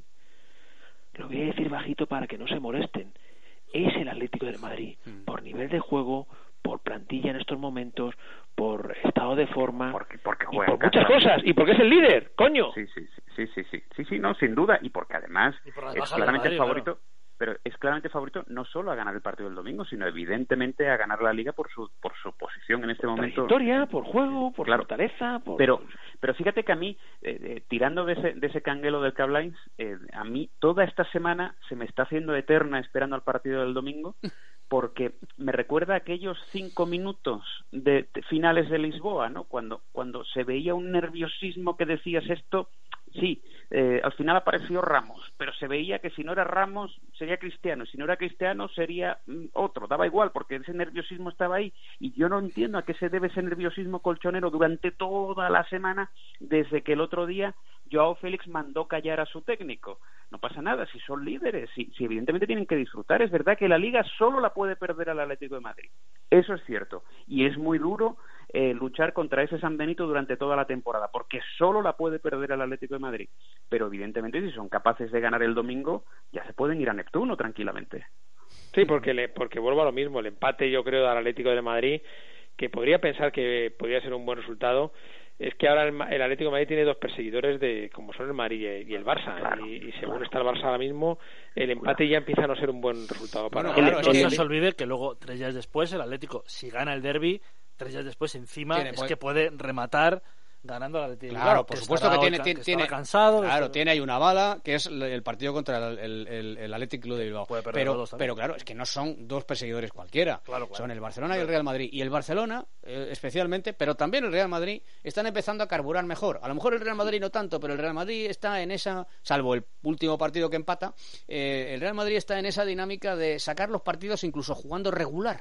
Lo voy a decir bajito para que no se molesten. Es el Atlético de Madrid, por nivel de juego, por plantilla en estos momentos, por estado de forma, porque, porque y por muchas cosas, y porque es el líder, coño. Sí, sí, sí, sí, sí, sí, sí, no, sin duda, y porque además por es claramente Madrid, el favorito, claro. Pero es claramente favorito no solo a ganar el partido del domingo, sino evidentemente a ganar la Liga por su por su posición en este por momento. Trayectoria, por juego, por claro. fortaleza, por... Pero pero fíjate que a mí, eh, eh, tirando de ese, de ese canguelo del que habláis, eh, a mí toda esta semana se me está haciendo eterna esperando al partido del domingo, porque me recuerda aquellos cinco minutos de, de finales de Lisboa, ¿no? Cuando cuando se veía un nerviosismo que decías esto, sí, eh, al final apareció Ramos, pero se veía que si no era Ramos sería Cristiano, si no era Cristiano sería mm, otro, daba igual porque ese nerviosismo estaba ahí, y yo no entiendo a qué se debe ese nerviosismo colchonero durante toda la semana, desde que el otro día Joao Félix mandó callar a su técnico. No pasa nada, si son líderes, si, si evidentemente tienen que disfrutar. Es verdad que la Liga solo la puede perder al Atlético de Madrid, eso es cierto, y es muy duro eh, luchar contra ese San Benito durante toda la temporada, porque solo la puede perder al Atlético de Madrid, pero evidentemente si son capaces de ganar el domingo, ya se pueden ir a Neptuno tranquilamente. Sí, porque le, porque vuelvo a lo mismo, el empate yo creo del Atlético de Madrid, que podría pensar que podría ser un buen resultado, es que ahora el, el Atlético de Madrid tiene dos perseguidores de como son el Madrid y el Barça, claro, y, y según claro. está el Barça ahora mismo, el empate claro. ya empieza a no ser un buen resultado para bueno, claro, el, no se olvide que luego tres días después el Atlético, si gana el derbi, tres días después encima es puede... que puede rematar ganando al Atlético. Claro, claro, por supuesto que tiene, tiene, tiene cansado. Claro, pero... tiene ahí una bala, que es el partido contra el, el, el, el Athletic Club de Bilbao. Pero, pero claro, es que no son dos perseguidores cualquiera. Claro, claro. Son el Barcelona claro. y el Real Madrid. Y el Barcelona, eh, especialmente, pero también el Real Madrid, están empezando a carburar mejor. A lo mejor el Real Madrid no tanto, pero el Real Madrid está en esa, salvo el último partido que empata, eh, el Real Madrid está en esa dinámica de sacar los partidos incluso jugando regular.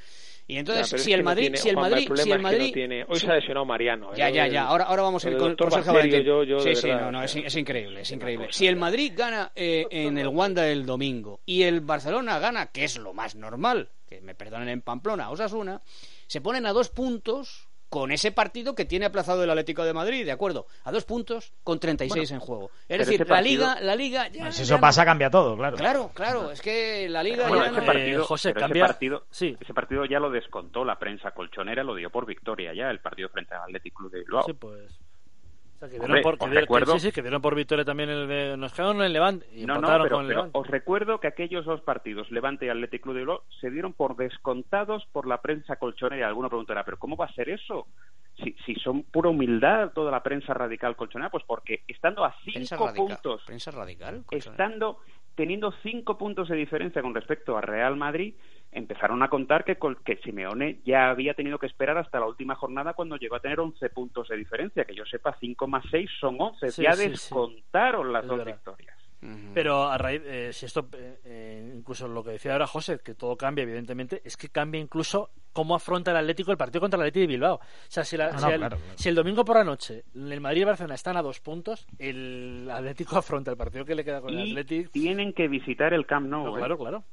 Y entonces, claro, si, el Madrid, no tiene, si el Madrid, Juanma, el si el Madrid, es que no tiene, hoy sí. se ha lesionado Mariano. Ya, ya, ya. Ahora, ahora vamos a ir con, con Sergio Valentín. Yo, yo, sí, sí, verdad, no, no, es, es increíble, es increíble. Cosa, si el Madrid gana eh, en el Wanda el domingo y el Barcelona gana, que es lo más normal, que me perdonen en Pamplona, Osasuna, se ponen a dos puntos con ese partido que tiene aplazado el Atlético de Madrid, de acuerdo, a dos puntos con treinta y seis bueno, en juego. Es decir, la partido... Liga, la Liga ya, pues si eso ya pasa, no... cambia todo, claro. Claro, claro, es que la Liga bueno, ya ese no... partido, eh, José, pero cambia... ese partido, sí. ese partido ya lo descontó la prensa colchonera, lo dio por victoria ya, el partido frente al Athletic Club de Bilbao. Sí, pues... O sea, que dieron, Hombre, por, que, recuerdo... que, sí, sí, que dieron por victoria también el de... Nos quedaron en el Levante y no, empataron no, pero, con el pero Levante. Os recuerdo que aquellos dos partidos, Levante y Athletic Club de Bilbao, se dieron por descontados por la prensa colchonera. Alguno preguntará, ¿pero cómo va a ser eso? Si, si son pura humildad toda la prensa radical colchonera, pues porque estando a cinco radical, puntos... ¿Prensa radical? Estando... teniendo cinco puntos de diferencia con respecto a Real Madrid, empezaron a contar que, que Simeone ya había tenido que esperar hasta la última jornada cuando llegó a tener once puntos de diferencia. Que yo sepa, cinco más seis son once. Sí, ya sí, descontaron sí. las es dos verdad. victorias. Pero a raíz, eh, si esto, eh, incluso lo que decía ahora José, que todo cambia, evidentemente, es que cambia incluso cómo afronta el Atlético el partido contra el Atlético de Bilbao. O sea, si, la, no, si, no, el, claro, claro. si el domingo por la noche el Madrid y Barcelona están a dos puntos, el Atlético afronta el partido que le queda con y el Atlético. Tienen que visitar el Camp Nou. No, ¿eh? Claro, claro.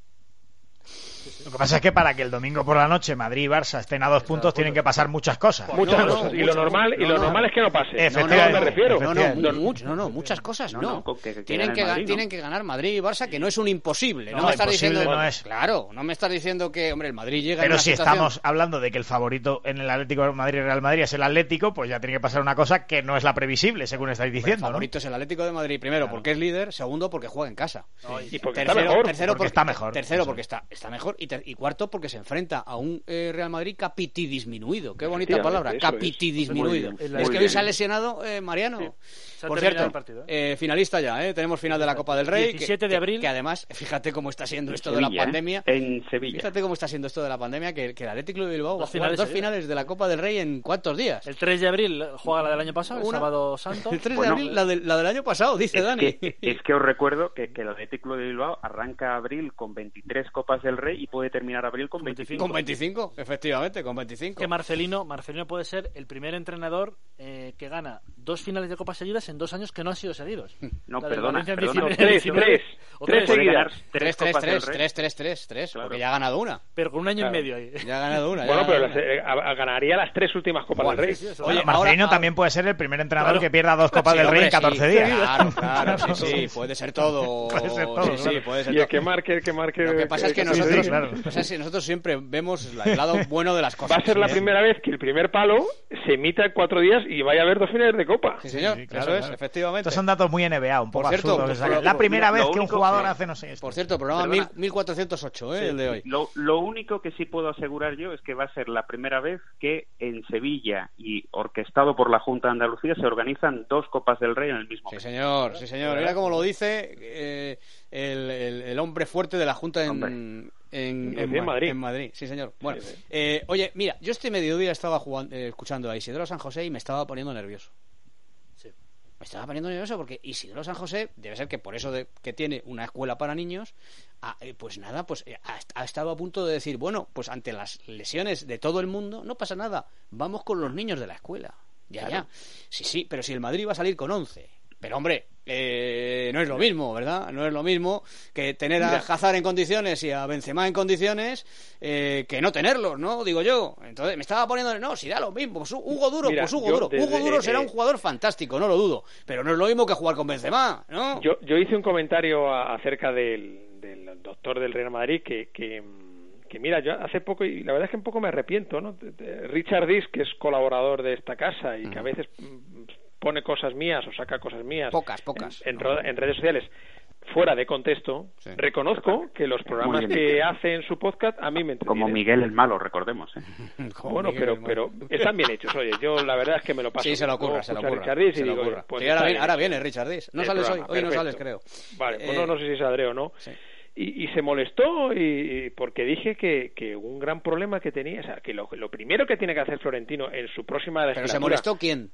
Lo que pasa es que para que el domingo por la noche Madrid y Barça estén a dos puntos tienen que pasar muchas cosas. Muchas no, cosas. No, y lo normal no, y lo no, normal es que no pase. No, no, me refiero. No, no, no, mucho, no, no, muchas cosas no. no, no que, que tienen que Madrid, tienen ¿no? que ganar Madrid y Barça, que no es un imposible. No, no me estás diciendo no es. Claro, no me estás diciendo que, hombre, el Madrid llega Pero en una si situación... estamos hablando de que el favorito en el Atlético de Madrid y Real Madrid es el Atlético, pues ya tiene que pasar una cosa que no es la previsible, según estáis diciendo. El favorito ¿no? es el Atlético de Madrid, primero porque es líder, segundo porque juega en casa. Y porque tercero, está mejor. Tercero porque, porque está mejor. Tercero porque está, está mejor y, ter y cuarto porque se enfrenta a un eh, Real Madrid capiti disminuido. Qué bonita palabra, capiti disminuido. Es, es que hoy se ha lesionado eh, Mariano. Sí. Por cierto, partido, ¿eh? Eh, finalista ya, ¿eh? Tenemos final de la Copa del Rey. diecisiete de abril. Que, que además, fíjate cómo está siendo esto Sevilla, de la pandemia. ¿eh? En Sevilla. Fíjate cómo está siendo esto de la pandemia, que, que el Atlético de Bilbao va a jugar finales, dos finales de la Copa del Rey en ¿cuántos días? El tres de abril juega la del año pasado, el Una, sábado santo. El tres bueno, de abril, la, de, la del año pasado, dice es Dani. Que, es que os recuerdo que, que el Atlético de Bilbao arranca abril con veintitrés Copas del Rey y puede terminar abril con veinticinco. Con veinticinco, efectivamente, con veinticinco. Que Marcelino, Marcelino puede ser el primer entrenador eh, que gana dos finales de Copa seguidas en dos años que no han sido seguidos. No, la perdona, perdona. diecinueve, tres, tres, tres seguidas. Tres, tres, tres, tres, tres, tres, tres, claro. Porque ya ha ganado una. Pero con un año claro. y medio ahí. Ya ha ganado una. Bueno, pero las, eh, ganaría las tres últimas Copas bueno, del Rey. Sí, sí, Oye, Marcelino ahora, también puede ser el primer entrenador claro. que pierda dos Copas sí, del Rey hombre, en catorce sí, días. Claro, claro, sí, sí, puede ser todo. Puede ser todo. Sí, claro. sí, puede ser y todo. el que marque, el que marque. Lo que pasa es que sí, nosotros, sí, claro. o sea, si nosotros siempre vemos el lado bueno de las cosas. Va a ser la primera vez que el primer palo se emita en cuatro días y vaya a haber dos finales de Copa. Sí, señor, sí, claro, eso es, claro. efectivamente. Estos son datos muy N B A, un poco por cierto, absurdos. Por, la primera lo, vez lo que un jugador que... hace no sé esto. Por cierto, programa mil, mil cuatrocientos ocho, ¿eh? Sí. El de hoy. Lo, lo único que sí puedo asegurar yo es que va a ser la primera vez que en Sevilla y orquestado por la Junta de Andalucía se organizan dos Copas del Rey en el mismo Sí, mes. señor, sí, señor. Mira cómo lo dice eh, el, el, el hombre fuerte de la Junta en, en, en, en, en Madrid. En Madrid, sí, señor. Bueno, sí, sí. Eh, oye, mira, yo este mediodía estaba jugando, eh, escuchando a Isidro San José y me estaba poniendo nervioso. Sí. Me estaba poniendo nervioso porque Isidro San José debe ser que por eso de, que tiene una escuela para niños, ah, eh, pues nada, pues eh, ha, ha estado a punto de decir, bueno, pues ante las lesiones de todo el mundo no pasa nada, vamos con los niños de la escuela. Ya, claro. ya. Sí, sí, pero si el Madrid va a salir con once. Pero, hombre, eh, no es lo mismo, ¿verdad? No es lo mismo que tener a Hazard en condiciones y a Benzema en condiciones eh, que no tenerlos, ¿no? Digo yo. Entonces, me estaba poniendo... No, si da lo mismo. Pues Hugo Duro, Mira, pues Hugo Duro. Desde, Hugo Duro será eh, un jugador fantástico, no lo dudo. Pero no es lo mismo que jugar con Benzema, ¿no? Yo, yo hice un comentario a, acerca del, del doctor del Real Madrid que... que que mira, yo hace poco, y la verdad es que un poco me arrepiento, ¿no? Richard Dis, que es colaborador de esta casa y que a veces pone cosas mías o saca cosas mías pocas, pocas en, en, en redes sociales fuera de contexto, sí. Reconozco que los programas que hace en su podcast a mí me entretienen. Como Miguel el Malo, recordemos, ¿eh? Bueno, Miguel pero pero están bien hechos, oye, yo la verdad es que me lo paso. Sí, se lo ocurra, se lo ocurra. Richard Dis y se digo, ocurra. Pues sí, ahora, viene, ahora viene Richard Dis. No sales programa, hoy, hoy no sales, creo. Vale, pues eh, no, no sé si saldré o no. Sí. Y, y se molestó y, y porque dije que, que un gran problema que tenía, o sea, que lo, lo primero que tiene que hacer Florentino en su próxima legislatura... ¿Pero se molestó quién?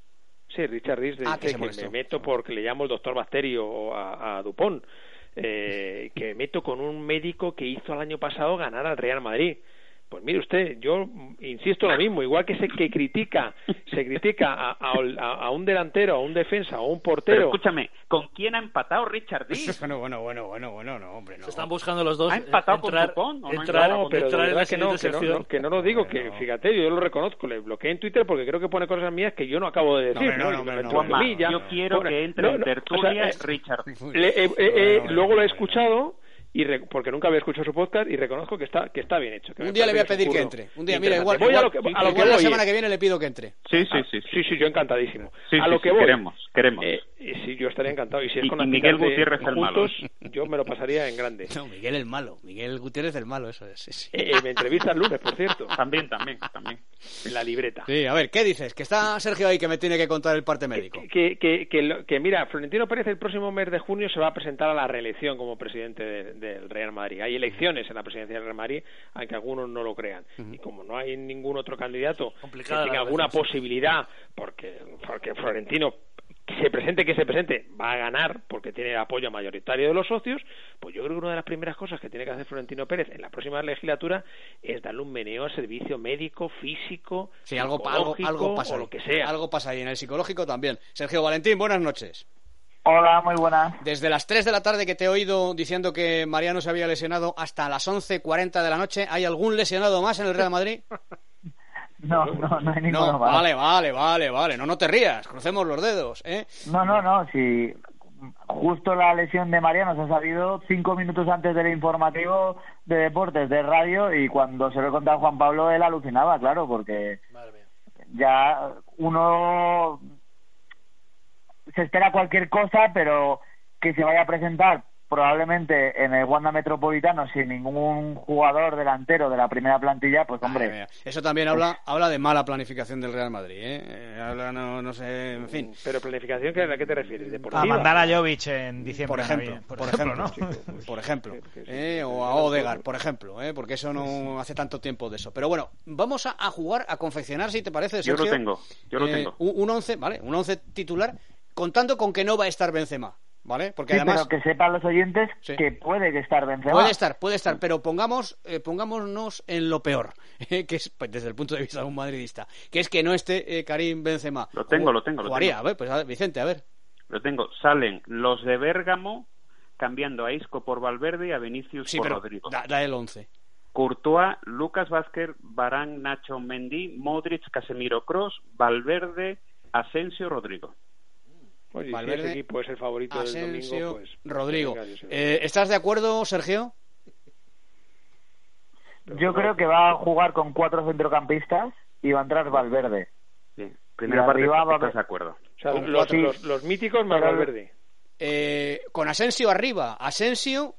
Sí, Richard Dis ah, dice que, que me meto porque le llamo el doctor Bacterio a, a Dupont, eh, que me meto con un médico que hizo el año pasado ganar al Real Madrid. Pues mire usted, yo insisto lo mismo, igual que se que critica, se critica a, a, a un delantero, a un defensa, a un portero. Pero escúchame, ¿con quién ha empatado Richard Díaz? Bueno, bueno, bueno, bueno, bueno, no, hombre, no. Se están buscando los dos. ¿Ha empatado entrar, con Dupont? ¿O no entrar, no, pero entrar de en la verdad que no, que siguiente no, sección. no, que no lo digo, que fíjate, yo lo reconozco, le bloqueé en Twitter porque creo que pone cosas mías que yo no acabo de decir. No, no, no, no, no, no, Juanma, comillas, yo quiero pone- que entre no, en no, tertulia o sea, eh, Richard. le- eh, eh, eh, luego lo he escuchado y re- porque nunca había escuchado su podcast y reconozco que está que está bien hecho. Que Un me día le voy a parece pedir que un entre. curro Un día, mira, igual, interesante. Voy igual, a lo que, a lo que igual la voy semana es- que viene le pido que entre. Sí, sí, sí. Sí, sí, yo encantadísimo. Sí, a sí, lo que sí, voy. queremos, queremos. Eh, y sí, yo estaría encantado. Y si es Y- con y la Miguel final de Gutiérrez el malo. juntos, yo me lo pasaría en grande. No, Miguel el malo. Miguel Gutiérrez el malo, eso es. Sí, sí. Eh, eh, me entrevista el lunes, por cierto. También, también, también. En la libreta. Sí, a ver, ¿qué dices? Que está Sergio ahí que me tiene que contar el parte médico. Que, que, que, lo- que mira, Florentino Pérez el próximo mes de junio se va a presentar a la reelección como presidente de- del Real Madrid. Hay elecciones en la presidencia del Real Madrid, aunque algunos no lo crean. Y como no hay ningún otro candidato Complicada que tenga la alguna elección. posibilidad, porque, porque Florentino se presente que se presente, va a ganar porque tiene el apoyo mayoritario de los socios, pues yo creo que una de las primeras cosas que tiene que hacer Florentino Pérez en la próxima legislatura es darle un meneo al servicio médico, físico, Sí, algo, algo, psicológico, algo pasa o ahí. lo que sea. Algo pasa ahí en el psicológico también. Sergio Valentín, buenas noches. Hola, muy buenas. Desde las tres de la tarde que te he oído diciendo que Mariano se había lesionado hasta las once cuarenta de la noche, ¿hay algún lesionado más en el Real Madrid? No, no, no hay ninguno No, más. vale, vale, vale, vale. No, no te rías, crucemos los dedos, ¿eh? No, no, no, si justo la lesión de Mariano se ha sabido cinco minutos antes del informativo de deportes de radio y cuando se lo he contado a Juan Pablo él alucinaba, claro, porque ya uno se espera cualquier cosa, pero que se vaya a presentar probablemente en el Wanda Metropolitano sin ningún jugador delantero de la primera plantilla, pues hombre. Madre mía. Eso también habla habla de mala planificación del Real Madrid, ¿eh? Eh, Habla, no, no sé, en fin. Pero planificación, ¿a qué te refieres? ¿Deportiva? A mandar a Jovic en diciembre. Por ejemplo, Navidad, por ejemplo, ¿no? por ejemplo, ¿eh? O a Odegaard, por ejemplo, ¿eh? Porque eso no hace tanto tiempo de eso. Pero bueno, vamos a, a jugar, a confeccionar, si te parece, Yo Sergio. lo tengo, yo lo eh, tengo. Un, un once, vale, un once titular, contando con que no va a estar Benzema, ¿vale? Porque Sí, además pero que sepan los oyentes Sí. que puede que estar Benzema. puede estar, puede estar, pero pongamos, eh, pongámonos en lo peor, que es pues, desde el punto de vista de un madridista, que es que no esté eh, Karim Benzema. Lo tengo, lo tengo, lo Jugaría, tengo. a ver, pues a ver, Vicente, a ver. Lo tengo. Salen los de Bérgamo cambiando a Isco por Valverde y a Vinicius Sí, por pero Rodrigo. da, da el once. Courtois, Lucas Vázquez, Varane, Nacho, Mendy, Modric, Casemiro, Kroos, Valverde, Asensio, Rodrigo. Oye, Valverde, si ese equipo es el favorito del Asensio, domingo, pues... Rodrigo. venga, yo sé. Eh, ¿Estás de acuerdo, Sergio? Yo creo que va a jugar con cuatro centrocampistas y va a entrar Valverde. Sí. Primera Y parte, arriba va a ¿estás haber- de acuerdo? O sea, Con los, cuatro- los, los míticos más Pero- Valverde. Eh, con Asensio arriba, Asensio.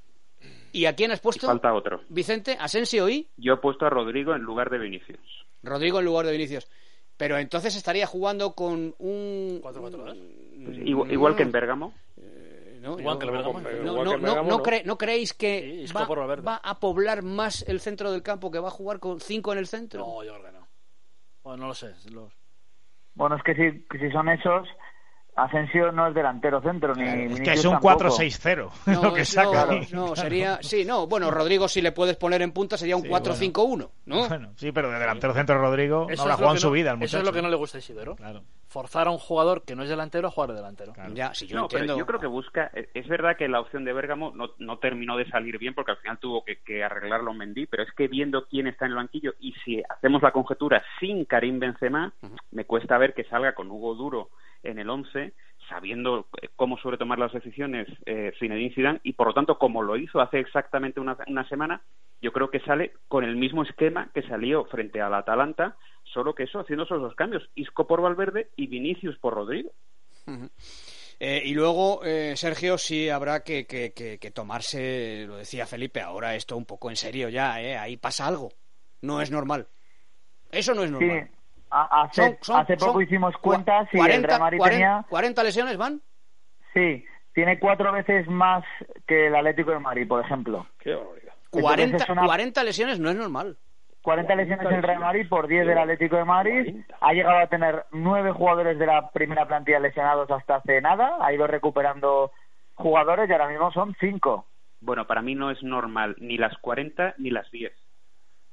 ¿Y a quién has Y puesto? falta otro. Vicente, Asensio y Yo he puesto a Rodrigo en lugar de Vinicius. Rodrigo en lugar de Vinicius. Pero entonces estaría jugando con un... cuatro cuatro dos. Pues igual, igual que en Bérgamo. No, Igual no, que el Bergamo. no, Igual no, que el no, Bergamo, no no. cre- ¿no creéis Sí, que Isco va, por Valverde. va a poblar más el centro del campo, que va a jugar con cinco en el centro? No, yo creo que no. Bueno, no lo sé. Los... Bueno, es que si, que si son esos, Asensio no es delantero centro, ni Es Vinicius que es un tampoco. cuatro seis cero No, lo que es- saca. no, no, sería... Sí, no, bueno, Rodrigo si le puedes poner en punta sería un Sí, cuatro cinco uno, ¿no? Bueno, sí, pero de delantero centro Rodrigo Eso no la es juega lo en que su no- vida el Eso muchacho. es lo que no le gusta a Isidoro. Claro. Forzar a un jugador que no es delantero a jugar de delantero. Ya, si yo No, entiendo... pero yo creo que busca... Es verdad que la opción de Bérgamo no, no terminó de salir bien porque al final tuvo que, que arreglarlo Mendy, pero es que viendo quién está en el banquillo y si hacemos la conjetura sin Karim Benzema, me cuesta ver que salga con Hugo Duro en el once, sabiendo cómo suele tomar las decisiones eh, Zinedine Zidane, y por lo tanto, como lo hizo hace exactamente una, una semana, yo creo que sale con el mismo esquema que salió frente al Atalanta, solo que eso, haciendo esos dos cambios, Isco por Valverde y Vinicius por Rodrigo. Ujú. Eh, y luego, eh, Sergio, sí habrá que, que, que, que tomarse, lo decía Felipe, ahora esto un poco en serio ya, ¿eh? Ahí pasa algo. No es normal. Eso no es Sí, normal. a- hace, Son- son- hace poco son hicimos cuentas y cuarenta, el Real Madrid cuarenta, tenía... ¿cuarenta lesiones van? Sí, tiene cuatro veces más que el Atlético de Madrid, por ejemplo. Qué barbaridad. cuarenta, Entonces es una- cuarenta lesiones no es normal. cuarenta lesiones en el Real Madrid por diez del Atlético de Madrid. Ha llegado a tener nueve jugadores de la primera plantilla lesionados hasta hace nada. Ha ido recuperando jugadores y ahora mismo son cinco. Bueno, para mí no es normal ni las cuarenta ni las diez.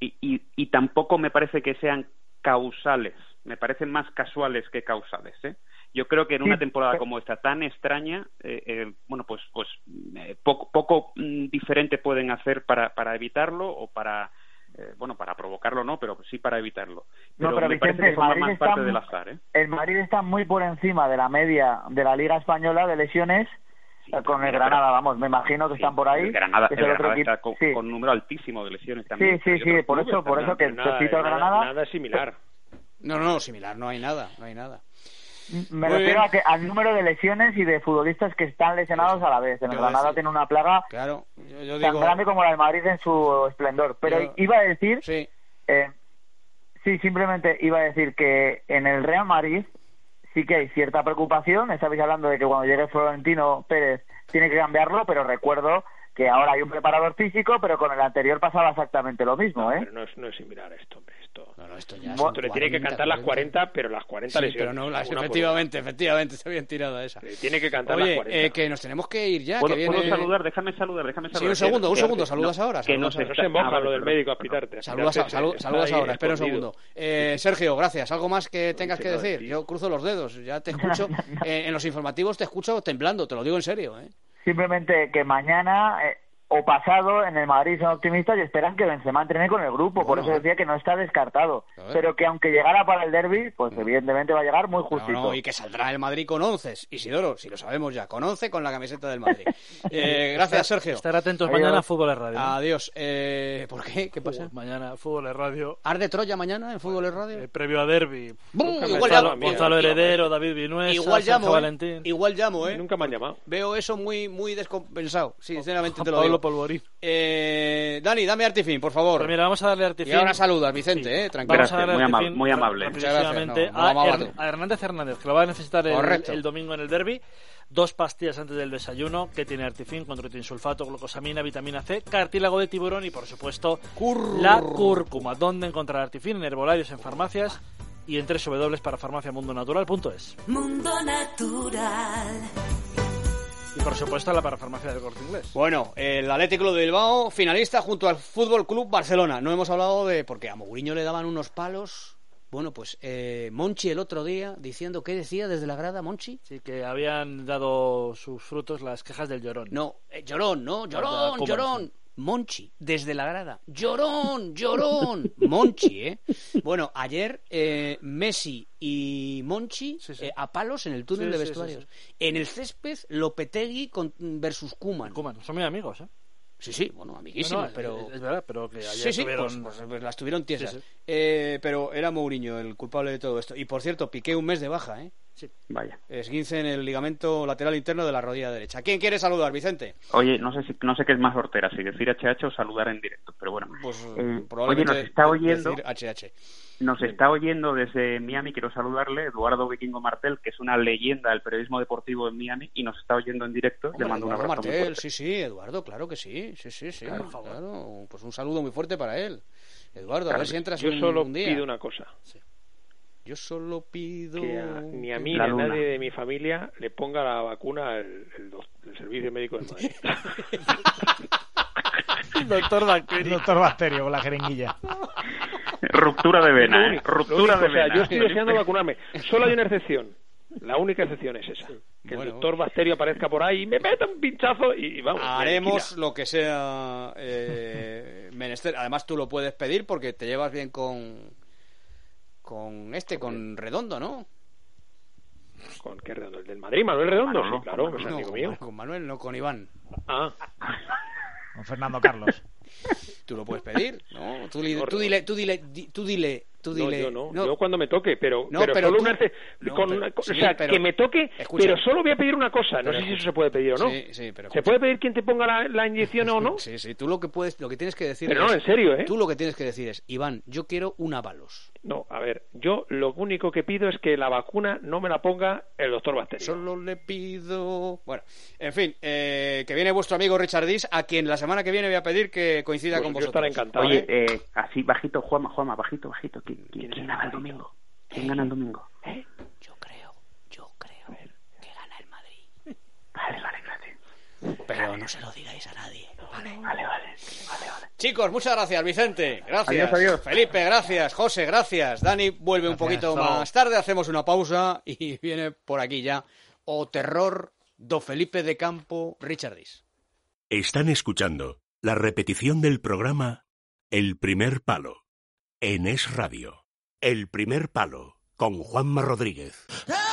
y, y, y tampoco me parece que sean causales, me parecen más casuales que causales, ¿eh? Yo creo que en una temporada como esta tan extraña, eh, eh, bueno, pues pues eh, poco, poco mm, diferente pueden hacer para, para evitarlo o para, eh, bueno, para provocarlo no, pero sí para evitarlo. Pero, no, pero me Vicente, parece que forma más parte muy, del azar, ¿eh? El Madrid está muy por encima de la media de la Liga Española de lesiones. Sí, con el Granada, vamos, me imagino que sí, están por ahí. El Granada, es el el Granada otro está con, sí. con un número altísimo de lesiones también. Sí, sí, sí, por eso, por eso que nada, te cito el Granada. Nada similar. No, no, similar, no hay nada, no hay nada. Me Muy refiero bien. a que al número de lesiones y de futbolistas que están lesionados sí, a la vez. En el Granada decir, tiene una plaga claro, yo, yo tan digo... grande como la del Madrid en su esplendor. Pero yo... iba a decir... Sí. Eh, sí, simplemente iba a decir que en el Real Madrid sí que hay cierta preocupación. Estabais hablando de que cuando llegue Florentino Pérez tiene que cambiarlo, pero recuerdo que ahora hay un preparador físico, pero con el anterior pasaba exactamente lo mismo, no, ¿eh? Pero no es, no es similar esto, hombre. Esto, no, no, esto ya esto le tiene que cantar las cuarenta, pero las cuarenta sí, lesiones. Pero no, las, efectivamente, efectivamente, está bien tirada esa. Le tiene que cantar Oye, las cuarenta. Eh, que nos tenemos que ir ya. ¿Puedo, que viene... ¿Puedo saludar? Déjame saludar, déjame saludar. Sí, un segundo, un segundo, saludas no, ahora. Que saludas no se, no se moja ah, lo del médico a pitarte. Saludas, a, salu, saludas ahora, espera un segundo. Eh, Sergio, gracias. ¿Algo más que tengas que decir? Yo cruzo los dedos, ya te escucho. eh, en los informativos te escucho temblando, te lo digo en serio, ¿eh? Simplemente que mañana... Eh... o pasado en el Madrid son optimistas y esperan que Benzema entrene con el grupo, bueno, por eso decía que no está descartado, pero que aunque llegara para el derbi, pues evidentemente va a llegar muy justito. No, no, y que saldrá el Madrid con once, Isidoro, si lo sabemos ya, con once con la camiseta del Madrid. Eh, gracias, Sergio. Estar atentos Adiós. Mañana a Fútbol es Radio. ¿no? Adiós. Eh, ¿Por qué? ¿Qué pasa? Uh, mañana Fútbol es Radio. ¿Arde Troya mañana en Fútbol es Radio? Eh, previo a derbi. Igual Gonzalo, llamo, Gonzalo Heredero, David Vinuesa, igual llamo, Sergio eh. Valentín. Igual llamo, ¿eh? Nunca me han llamado. Veo eso muy muy descompensado, sinceramente Juan te lo Pablo digo. Polvorín. Eh, Dani, dame Artifin, por favor. Pues mira, vamos a darle Artifin. Y ahora saludas, Vicente, sí. eh, tranquilo. Gracias, a muy, amable, muy amable. Muchas gracias. No, a, Her a Hernández Hernández, que lo va a necesitar el, el domingo en el derbi. Dos pastillas antes del desayuno, que tiene Artifin, con sulfato, glucosamina, vitamina C, cartílago de tiburón y, por supuesto, Curr. la cúrcuma. ¿Dónde encontrar Artifin? En herbolarios, en farmacias y en doble u doble u doble u para farmacia mundo natural punto es. Mundo Natural. Y por supuesto la parafarmacia del Corte Inglés. Bueno, el Atlético de Bilbao finalista junto al Fútbol Club Barcelona. No hemos hablado de... porque a Mourinho le daban unos palos. Bueno, pues eh, Monchi el otro día diciendo... ¿Qué decía desde la grada, Monchi? Sí, que habían dado sus frutos las quejas del Llorón. No, eh, Llorón, no, Llorón, Cuba, Llorón. Sí. Monchi, desde la grada. Llorón, Llorón. Monchi, ¿eh? Bueno, ayer eh, Messi y Monchi sí, sí. Eh, a palos en el túnel sí, de vestuarios. Sí, sí, sí. En el césped, Lopetegui con, versus Koeman. Koeman, son muy amigos, ¿eh? Sí, sí, bueno, amiguísimos, no, no, pero... Es verdad, pero que ayer sí, sí, tuvieron... pues, pues las tuvieron tiesas. Sí, sí. Eh, pero era Mourinho el culpable de todo esto. Y, por cierto, Piqué un mes de baja, ¿eh? Sí. Vaya. Esguince en el ligamento lateral interno de la rodilla derecha. ¿Quién quiere saludar, Vicente? Oye, no sé si no sé qué es más hortera, si decir H H o saludar en directo, pero bueno. Pues eh, probablemente oye, nos está oyendo... decir H H. Nos sí. está oyendo desde Miami, quiero saludarle, Eduardo Vikingo Martel, que es una leyenda del periodismo deportivo en Miami, y nos está oyendo en directo. Hombre, le mando Eduardo un abrazo Martel, muy sí, sí, Eduardo, claro que sí, sí, sí, sí, claro, claro. Pues un saludo muy fuerte para él. Eduardo, claro, a ver si entras yo un, solo un día. pido una cosa. Sí. Yo solo pido... Que a, ni a mí ni a nadie de mi familia le ponga la vacuna el, el, el Servicio Médico de Madrid. Doctor Bacterio. Doctor Bacterio con la jeringuilla. Ruptura de vena, ¿eh? Ruptura de o sea, vena. yo estoy deseando vacunarme. Solo hay una excepción. La única excepción es esa. Que bueno, el doctor Bacterio aparezca por ahí y me meta un pinchazo y vamos. Haremos lo que sea eh, menester. Además tú lo puedes pedir porque te llevas bien con... Con este, con Redondo, ¿no? ¿Con qué Redondo? ¿El del Madrid? ¿Manuel Redondo? Manolo, sí, claro, no, es no, amigo con, mío. Con Manuel, no, con Iván. Ah. Con Fernando Carlos. Tú lo puedes pedir, ¿no? Tú, li, tú dile, tú dile, tú dile, tú dile. No, yo no, no. yo cuando me toque, pero, no, pero, pero solo tú, una, no, con pero, una, sí, o sea, pero, que me toque, escucha, pero solo voy a pedir una cosa. No sé escucha, si eso se puede pedir o no. Sí, sí, pero ¿Se puede pedir quién te ponga la, la inyección o no? Sí, sí. Tú lo que puedes, lo que tienes que decir. Pero es, no, en serio, ¿eh? Tú lo que tienes que decir es, Iván, yo quiero un avalos. No, a ver, yo lo único que pido es que la vacuna no me la ponga el doctor Bacterio. Solo le pido... Bueno, en fin, eh, que viene vuestro amigo Richard Dis, a quien la semana que viene voy a pedir que coincida pues con yo vosotros. Estaré encantado. Oye, eh, así bajito, Juanma, Juanma, bajito, bajito. ¿Quién, quién, ¿quién gana el domingo? ¿Quién eh, gana el domingo? ¿Eh? Yo creo, yo creo que gana el Madrid. Vale, vale, gracias. Pero no se lo digáis a nadie. Vale, vale, vale, vale, vale. Chicos, muchas gracias, Vicente. Gracias. Adiós, adiós. Felipe, gracias. José, gracias. Dani vuelve Gracias, un poquito chao. más tarde. Hacemos una pausa y viene por aquí ya O Terror do Felipe de Campo Richardis. Están escuchando la repetición del programa El Primer Palo en Es Radio. El Primer Palo con Juanma Rodríguez.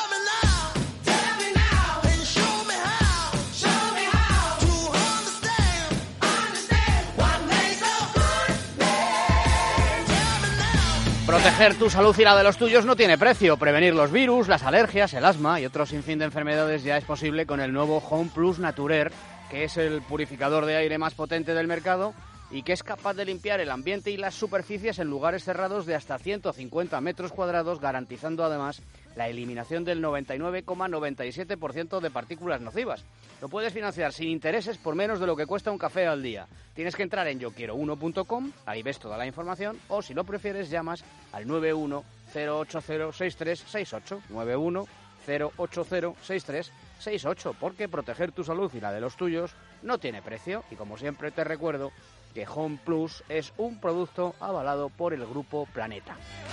Proteger tu salud y la de los tuyos no tiene precio. Prevenir los virus, las alergias, el asma y otros sinfín de enfermedades ya es posible con el nuevo Home Plus Naturer, que es el purificador de aire más potente del mercado y que es capaz de limpiar el ambiente y las superficies en lugares cerrados de hasta ciento cincuenta metros cuadrados, garantizando además la eliminación del noventa y nueve coma noventa y siete por ciento de partículas nocivas. Lo puedes financiar sin intereses por menos de lo que cuesta un café al día. Tienes que entrar en yo quiero uno punto com, ahí ves toda la información, o si lo prefieres llamas al nueve uno cero ocho cero seis tres seis ocho, nueve uno cero ocho cero seis tres seis ocho, porque proteger tu salud y la de los tuyos no tiene precio. Y como siempre te recuerdo que Home Plus es un producto avalado por el Grupo Planeta.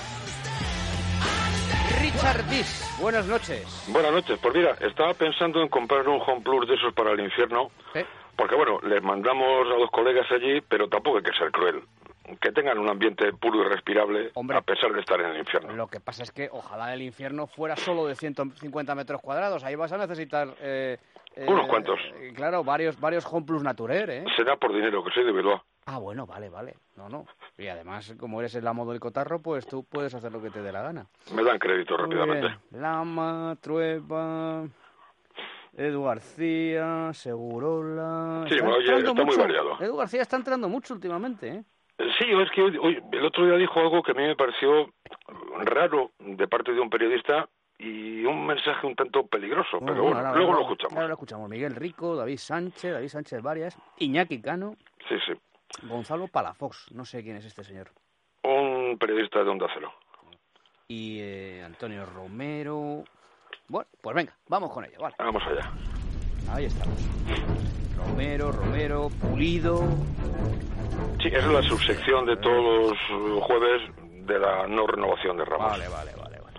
Richard Dis, buenas noches. Buenas noches. Pues mira, estaba pensando en comprar un Home Plus de esos para el infierno, ¿Sí? porque bueno, les mandamos a los colegas allí, pero tampoco hay que ser cruel. Que tengan un ambiente puro y respirable, Hombre, a pesar de estar en el infierno. Lo que pasa es que ojalá el infierno fuera solo de ciento cincuenta metros cuadrados. Ahí vas a necesitar... Eh, eh, Unos cuantos. Eh, claro, varios varios Home Plus Naturer, ¿eh? Será por dinero, que soy de Bilbao. Ah, bueno, vale, vale. No, no. Y además, como eres el amo del cotarro, pues tú puedes hacer lo que te dé la gana. Me dan crédito Muy rápidamente. bien. Lama, Trueba, Edu García, Segurola... Sí, está, bueno, oye, entrando está muy mucho. variado. Edu García está entrando mucho últimamente, ¿eh? Sí, es que hoy, hoy- el otro día dijo algo que a mí me pareció raro de parte de un periodista y un mensaje un tanto peligroso, pero bueno, ahora- luego ahora- lo escuchamos. Ahora lo escuchamos. Miguel Rico, David Sánchez, David Sánchez Varias, Iñaki Cano, Sí, sí. Gonzalo Palafox, no sé quién es este señor, Un periodista de Onda Cero. y eh, Antonio Romero. Bueno, pues venga, vamos con ello, vale. Vamos allá. Ahí estamos. Romero, Romero, Pulido. Sí, esa es la subsección de todos los eh, jueves de la no renovación de Ramos. Vale, vale, vale, vale.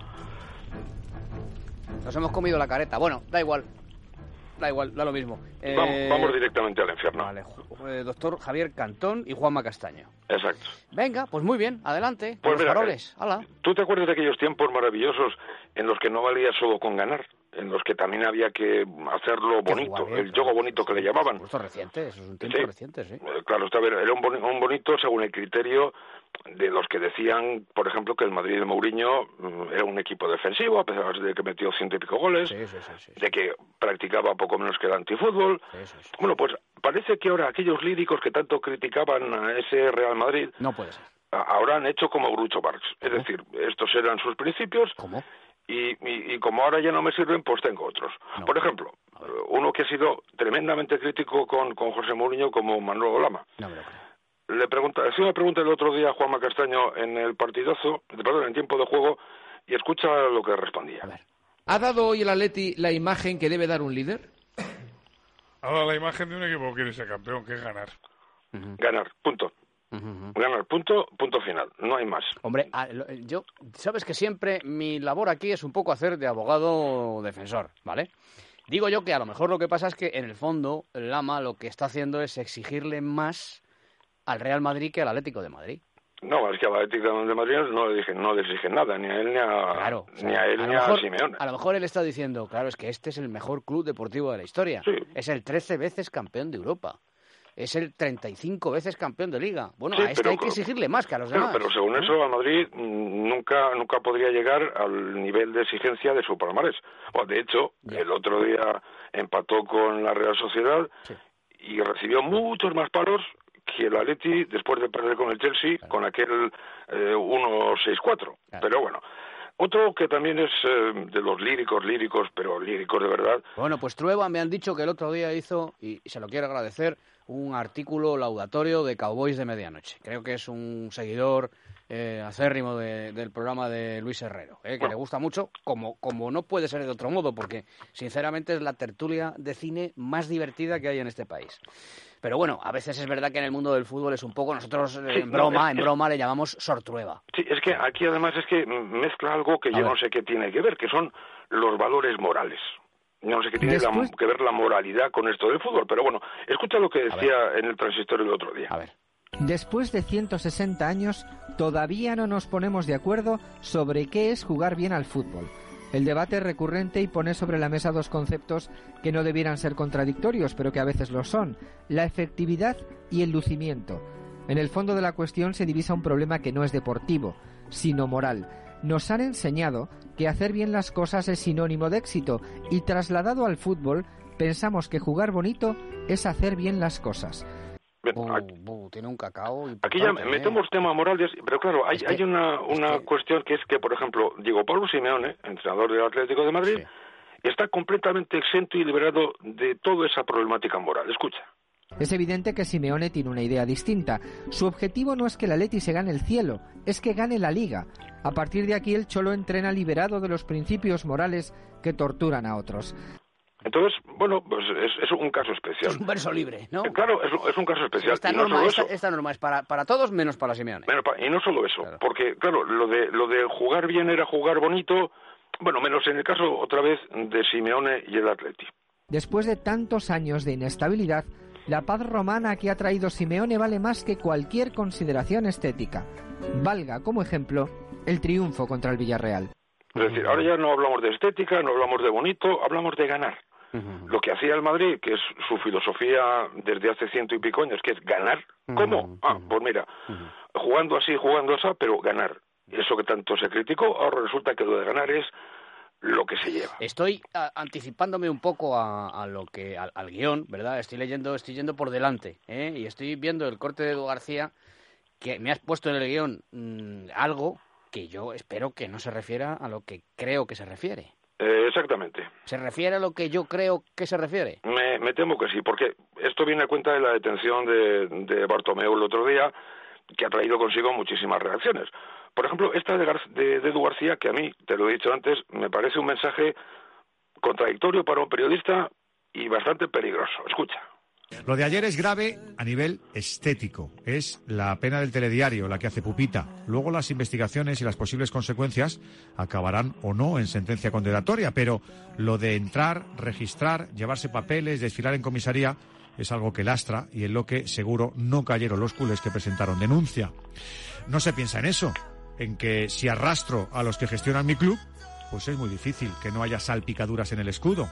Nos hemos comido la careta. Bueno, da igual. Da igual, da lo mismo. Eh, Vamos, vamos directamente al infierno. Vale, ju- eh, doctor Javier Cantón y Juanma Castaño. Exacto. Venga, pues muy bien, adelante. Pues los mira, faroles, hala. ¿Tú te acuerdas de aquellos tiempos maravillosos en los que no valía solo con ganar? En los que también había que hacerlo Que bonito, jugar bien, el juego bonito que le llamaban. Esto es reciente, eso es un tiempo Sí. reciente, sí. Eh, Claro, está bien, era un, boni- un bonito según el criterio de los que decían, por ejemplo, que el Madrid de Mourinho mm, era un equipo defensivo, a pesar de que metió ciento y pico goles, Sí, sí, sí, sí. de que practicaba poco menos que el antifútbol. Sí, sí, sí. Bueno, pues parece que ahora aquellos líricos que tanto criticaban a ese Real Madrid, No puede ser. a- ahora han hecho como Groucho Marx. Es ¿Cómo? decir, estos eran sus principios ¿Cómo? y, y, y como ahora ya no me sirven, pues tengo otros. No. Por ejemplo, eh, uno que ha sido tremendamente crítico con, con José Mourinho como Manuel Lama. No me lo creo. Le pregunta, hacía una pregunta el otro día a Juanma Castaño en el partidazo, perdón, en tiempo de juego, y escucha lo que respondía. A ver. ¿Ha dado hoy el Atleti la imagen que debe dar un líder? Ha dado la imagen de un equipo que quiere ser campeón, que es ganar. Ganar, punto. Ganar, punto, punto final. No hay más. Hombre, a- lo- yo, sabes que siempre mi labor aquí es un poco hacer de abogado defensor, ¿vale? Digo yo que a lo mejor lo que pasa es que en el fondo Lama lo que está haciendo es exigirle más al Real Madrid que al Atlético de Madrid. No, es que a la Atlético de Madrid no le dije, no le exigen nada, ni a él ni a, Claro, o sea, ni a él a lo ni a mejor- Simeone. A lo mejor él está diciendo, claro, es que este es el mejor club deportivo de la historia. Sí. Es el trece veces campeón de Europa. Es el treinta y cinco veces campeón de Liga. Bueno, Sí, a este pero- hay que exigirle más que a los Claro, demás. pero según ¿no? eso, a Madrid mm, nunca nunca podría llegar al nivel de exigencia de su palmarés. O, de hecho, el otro día empató con la Real Sociedad y recibió muchos más palos que el Atleti después de perder con el Chelsea con aquel eh, uno seis cuatro. Pero bueno, otro que también es eh, de los líricos, líricos, pero líricos de verdad. Bueno, pues Trueba me han dicho que el otro día hizo, y se lo quiero agradecer, un artículo laudatorio de Cowboys de Medianoche. Creo que es un seguidor eh, acérrimo de- del programa de Luis Herrero, eh, que le gusta mucho, como, como no puede ser de otro modo, porque sinceramente es la tertulia de cine más divertida que hay en este país. Pero bueno, a veces es verdad que en el mundo del fútbol es un poco, nosotros Sí, en broma, no, es, en broma le llamamos sortrueba. Sí, es que aquí además es que mezcla algo que A yo ver. no sé qué tiene que ver, que son los valores morales. No sé qué tiene la- Después- que ver la moralidad con esto del fútbol, pero bueno, escucha lo que decía en el Transistorio el otro día. A ver. Después de ciento sesenta años, todavía no nos ponemos de acuerdo sobre qué es jugar bien al fútbol. El debate es recurrente y pone sobre la mesa dos conceptos que no debieran ser contradictorios, pero que a veces lo son: la efectividad y el lucimiento. En el fondo de la cuestión se divisa un problema que no es deportivo, sino moral. Nos han enseñado que hacer bien las cosas es sinónimo de éxito y, trasladado al fútbol, pensamos que jugar bonito es hacer bien las cosas. Aquí, uh, tiene un cacao aquí ya importante, metemos ¿eh? tema moral, pero claro, hay, Es que- hay una, una es que- cuestión que es que, por ejemplo, Diego Pablo Simeone, entrenador del Atlético de Madrid, está completamente exento y liberado de toda esa problemática moral. Escucha. Es evidente que Simeone tiene una idea distinta. Su objetivo no es que el Atleti se gane el cielo, es que gane la Liga. A partir de aquí el Cholo entrena liberado de los principios morales que torturan a otros. Entonces, bueno, pues es, es un caso especial. Es un verso libre, ¿no? Eh, Claro, es, es un caso especial. Esta y no norma, solo esta, eso. esta norma es para, para todos menos para Simeone. Bueno, pa- y no solo eso, porque, claro, lo de, lo de jugar bien era jugar bonito, bueno, menos en el caso, otra vez, de Simeone y el Atleti. Después de tantos años de inestabilidad, la paz romana que ha traído Simeone vale más que cualquier consideración estética. Valga como ejemplo el triunfo contra el Villarreal. Es decir, ahora ya no hablamos de estética, no hablamos de bonito, hablamos de ganar. Lo que hacía el Madrid, que es su filosofía desde hace ciento y pico años, que es ganar. ¿Cómo? Ah, pues mira, jugando así, jugando así, pero ganar. Eso que tanto se criticó, ahora resulta que lo de ganar es lo que se lleva. Estoy a, anticipándome un poco a, a lo que al, al guión, ¿verdad? Estoy leyendo, estoy yendo por delante, ¿eh? Y estoy viendo el corte de Edu García, que me has puesto en el guión mmm, algo que yo espero que no se refiera a lo que creo que se refiere. Eh, exactamente. ¿Se refiere a lo que yo creo que se refiere? Me, me temo que sí, porque esto viene a cuenta de la detención de, de Bartomeu el otro día, que ha traído consigo muchísimas reacciones. Por ejemplo, esta de, Gar de, de Edu García, que a mí, te lo he dicho antes, me parece un mensaje contradictorio para un periodista y bastante peligroso. Escucha. Lo de ayer es grave a nivel estético. Es la pena del telediario la que hace pupita. Luego las investigaciones y las posibles consecuencias acabarán o no en sentencia condenatoria. Pero lo de entrar, registrar, llevarse papeles, desfilar en comisaría es algo que lastra y en lo que seguro no cayeron los culés que presentaron denuncia. No se piensa en eso, en que si arrastro a los que gestionan mi club, pues es muy difícil que no haya salpicaduras en el escudo.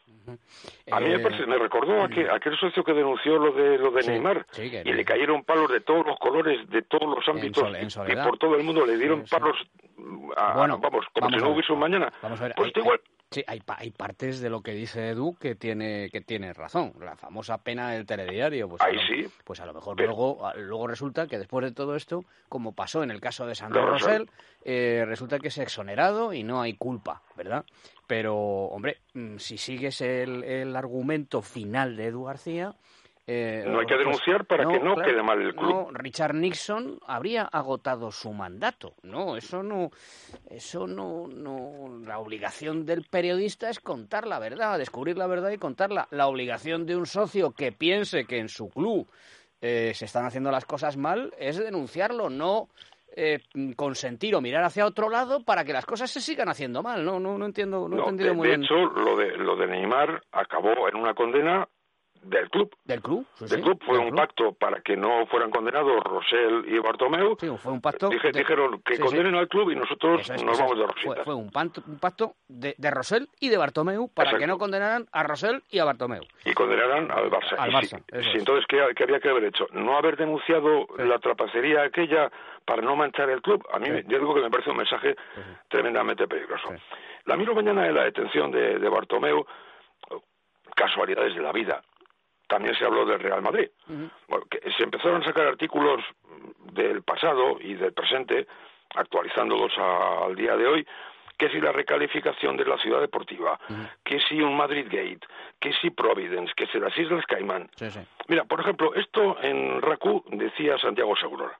A mí me, parece, me recordó a aquel, aquel socio que denunció lo de lo de Sí, Neymar sí, que- y le cayeron palos de todos los colores, de todos los ámbitos, sol- en que soledad. por todo el mundo le dieron Sí, sí. palos, a- Bueno, vamos, como vamos si a no ver. hubiese un mañana. Vamos a ver, Pues hay, da igual. hay- sí, hay, pa- hay partes de lo que dice Edu que tiene que tiene razón. La famosa pena del telediario. Pues a Ahí lo, sí. Pues a lo mejor Pero- luego, a- luego resulta que después de todo esto, como pasó en el caso de Sandro De Rosell. Rosell, eh, resulta que es exonerado y no hay culpa, ¿verdad? Pero, hombre, mm, si sigues el, el argumento final de Edu García... eh, No hay que pues, denunciar para que no quede mal el club. no, Richard Nixon habría agotado su mandato. No, eso no, eso no, no. La obligación del periodista es contar la verdad, descubrir la verdad y contarla. La obligación de un socio que piense que en su club eh, se están haciendo las cosas mal es denunciarlo, no eh, consentir o mirar hacia otro lado para que las cosas se sigan haciendo mal. No, no, no entiendo, no, he No, entendido de, muy de bien. hecho, lo de lo de Neymar acabó en una condena del club. ¿Del club? Sí, Del sí, club fue del un club. pacto para que no fueran condenados Rosell y Bartomeu. Sí, fue un pacto. Dije- de- dijeron que sí, sí. condenen al club y nosotros Eso es, nos eso vamos es. de rositas. Fue, fue un, panto- un pacto de, de Rosell y de Bartomeu para Exacto. que no condenaran a Rosell y a Bartomeu. Y condenarán al Barça. Al Y Barça, sí, eso sí, es. entonces, ¿qué, qué había que haber hecho? ¿No haber denunciado la trapacería aquella para no manchar el club? A mí, Sí. yo digo que me parece un mensaje tremendamente peligroso. La misma mañana de la detención de, de Bartomeu, casualidades de la vida, también se habló del Real Madrid. Bueno, que se empezaron a sacar artículos del pasado y del presente, actualizándolos a- al día de hoy, que si la recalificación de la ciudad deportiva, que si un Madrid Gate, que si Providence, que si las Islas Caimán. Sí, sí. Mira, por ejemplo, esto en R A C U decía Santiago Segura.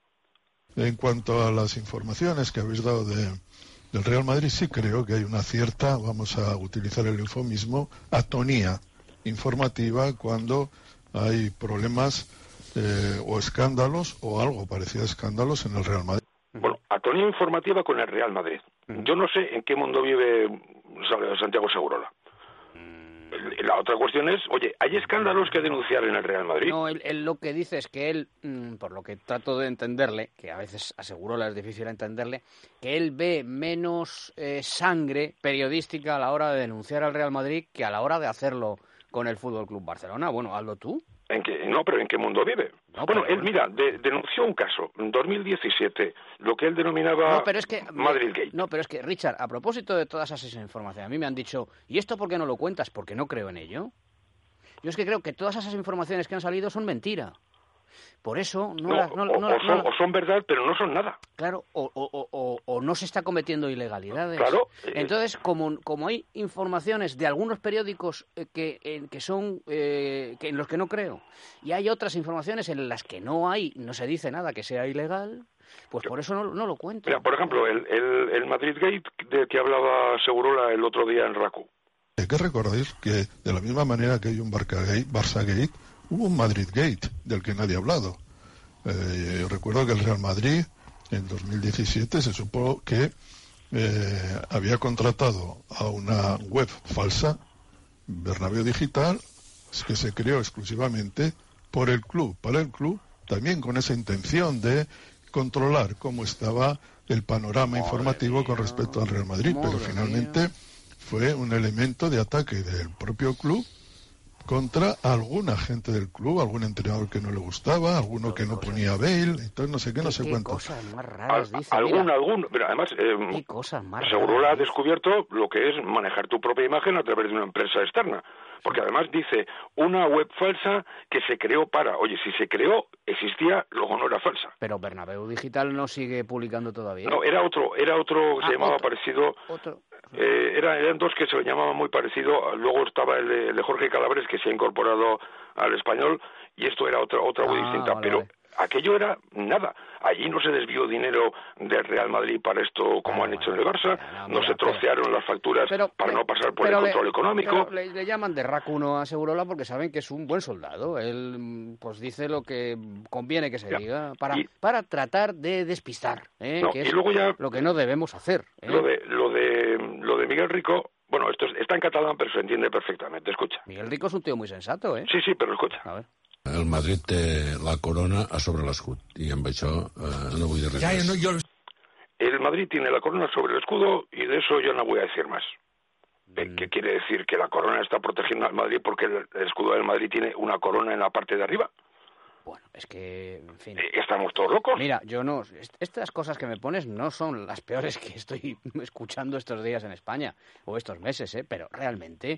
En cuanto a las informaciones que habéis dado de, del Real Madrid, sí creo que hay una cierta, vamos a utilizar el eufemismo, atonía informativa cuando hay problemas eh, o escándalos o algo parecido a escándalos en el Real Madrid. Bueno, atonía informativa con el Real Madrid. Yo no sé en qué mundo vive Santiago Segurola. La otra cuestión es, oye, ¿hay escándalos que denunciar en el Real Madrid? No, él, él lo que dice es que él, mmm, por lo que trato de entenderle, que a veces Segurola es difícil entenderle, que él ve menos eh, sangre periodística a la hora de denunciar al Real Madrid que a la hora de hacerlo con el Fútbol Club Barcelona. Bueno, hazlo tú. ¿En qué? No, pero ¿en qué mundo vive? No, bueno, él, mira, de, denunció un caso en dos mil diecisiete, lo que él denominaba no, pero es que, Madrid Gate. No, pero es que, Richard, a propósito de todas esas informaciones, a mí me han dicho, ¿y esto por qué no lo cuentas? Porque no creo en ello. Yo es que creo que todas esas informaciones que han salido son mentira. Por eso no, no, las... No, o, no, o, son, no, o son verdad, pero no son nada. Claro, o, o, o, o no se está cometiendo ilegalidades. Claro. Entonces, como, como hay informaciones de algunos periódicos eh, que, eh, que son eh, que en los que no creo, y hay otras informaciones en las que no hay, no se dice nada que sea ilegal, pues por eso no, no lo cuento. Mira, por ejemplo, el, el, el Madrid Gate del que hablaba Segurola el otro día en RACU. Hay que recordar que de la misma manera que hay un Barça Gate, Barça Gate, hubo un Madrid Gate del que nadie ha hablado. Eh, yo recuerdo que el Real Madrid en dos mil diecisiete se supo que eh, había contratado a una web falsa, Bernabéu Digital, que se creó exclusivamente por el club, para el club, también con esa intención de controlar cómo estaba el panorama Madre informativo mía. Con respecto al Real Madrid, Madre pero finalmente mía. Fue un elemento de ataque del propio club contra alguna gente del club, algún entrenador que no le gustaba, alguno que no ponía bail, entonces no sé qué, no sé cuánto. Cosas más raras dice, algún, mira. algún, pero además, eh, ¿Qué cosas más Segurola raras? ha descubierto lo que es manejar tu propia imagen a través de una empresa externa, porque además dice una web falsa que se creó para, oye, si se creó, existía, luego no era falsa. Pero Bernabéu Digital no sigue publicando todavía. No, era otro, era otro que ah, se llamaba otro, parecido. Otro. Eh, era, eran dos que se le llamaban muy parecido. Luego estaba el de, el de Jorge Calabres, que se ha incorporado al Español, y esto era otra otra muy ah, distinta. Vale, pero vale. Aquello era nada. Allí no se desvió dinero del Real Madrid para esto como ah, han hecho en el Barça. No, no mira, se trocearon pero, las facturas pero, para no pasar por el control le, económico. Le, le llaman de RAC uno a Segurola porque saben que es un buen soldado. Él pues dice lo que conviene que se ya. diga para, y, para tratar de despistar, ¿eh? No, que es y luego ya, lo que no debemos hacer. ¿eh? Lo de lo de lo de Miguel Rico, bueno, esto está en catalán pero se entiende perfectamente. Escucha. Miguel Rico es un tío muy sensato, ¿eh? Sí, sí, pero escucha. A ver. El Madrid té la corona a sobre l'escut i amb això eh, no vull dir res ja, no, yo... El Madrid tiene la corona sobre el escudo y de eso yo no voy a decir más. Mm. ¿Qué quiere decir? ¿Que la corona está protegiendo al Madrid porque el, el escudo del Madrid tiene una corona en la parte de arriba? Bueno, es que, en fin... ¿Estamos todos locos? Mira, yo no... Estas cosas que me pones no son las peores que estoy escuchando estos días en España, o estos meses, ¿eh? Pero realmente...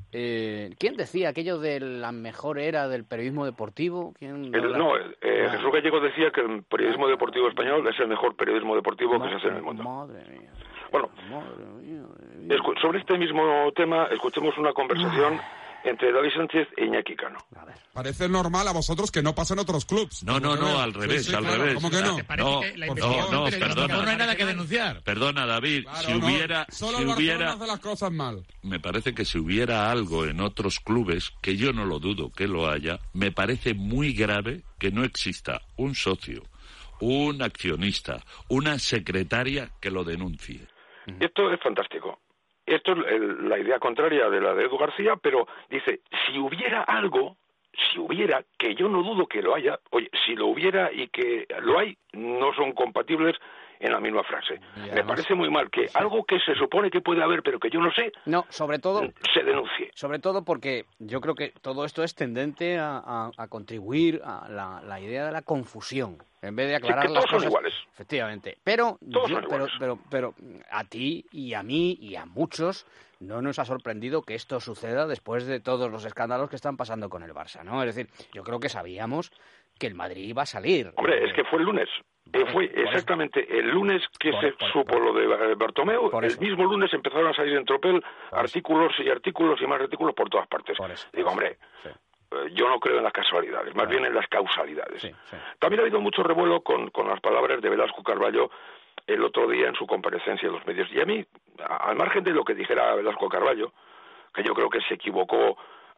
Eh, ¿Quién decía aquello de la mejor era del periodismo deportivo? ¿Quién el, no, eh, ah. Jesús Gallego decía que el periodismo deportivo español es el mejor periodismo deportivo madre, que se hace en el mundo. Madre mía. Bueno, madre mía, madre mía. Sobre este mismo tema, escuchemos una conversación... Ah. entre David Sánchez e Iñaki Cano. Parece normal a vosotros que no pasen otros clubs. No, no, no, al revés, sí, sí, al claro. revés. ¿Cómo que no? No, no, no, perdona. No hay nada que denunciar. Perdona, David, claro, si hubiera... No. Solo si el hubiera, hace las cosas mal. Me parece que si hubiera algo en otros clubes, que yo no lo dudo que lo haya, me parece muy grave que no exista un socio, un accionista, una secretaria que lo denuncie. Esto es fantástico. Esto es el, la idea contraria de la de Edu García, pero dice, si hubiera algo, si hubiera, que yo no dudo que lo haya, oye, si lo hubiera y que lo hay, no son compatibles en la misma frase. Además, me parece muy mal que sí. algo que se supone que puede haber, pero que yo no sé, no, sobre todo, se denuncie. Sobre todo porque yo creo que todo esto es tendente a, a, a contribuir a la, la idea de la confusión. En vez de aclarar sí, las todos cosas, son iguales. Efectivamente. Pero, todos yo, son pero, iguales. pero, pero, pero a ti y a mí y a muchos no nos ha sorprendido que esto suceda después de todos los escándalos que están pasando con el Barça, ¿no? Es decir, yo creo que sabíamos que el Madrid iba a salir. Hombre, eh, es que fue el lunes. Vale, fue exactamente eso. El lunes que por, se por, supo por, lo de Bartomeu, el eso. mismo lunes empezaron a salir en tropel por artículos eso. y artículos y más artículos por todas partes. Por eso, Digo, hombre... Sí. Yo no creo en las casualidades, más claro. bien en las causalidades. Sí, sí. También ha habido mucho revuelo con, con las palabras de Velasco Carballo el otro día en su comparecencia en los medios. Y a mí, al margen de lo que dijera Velasco Carballo, que yo creo que se equivocó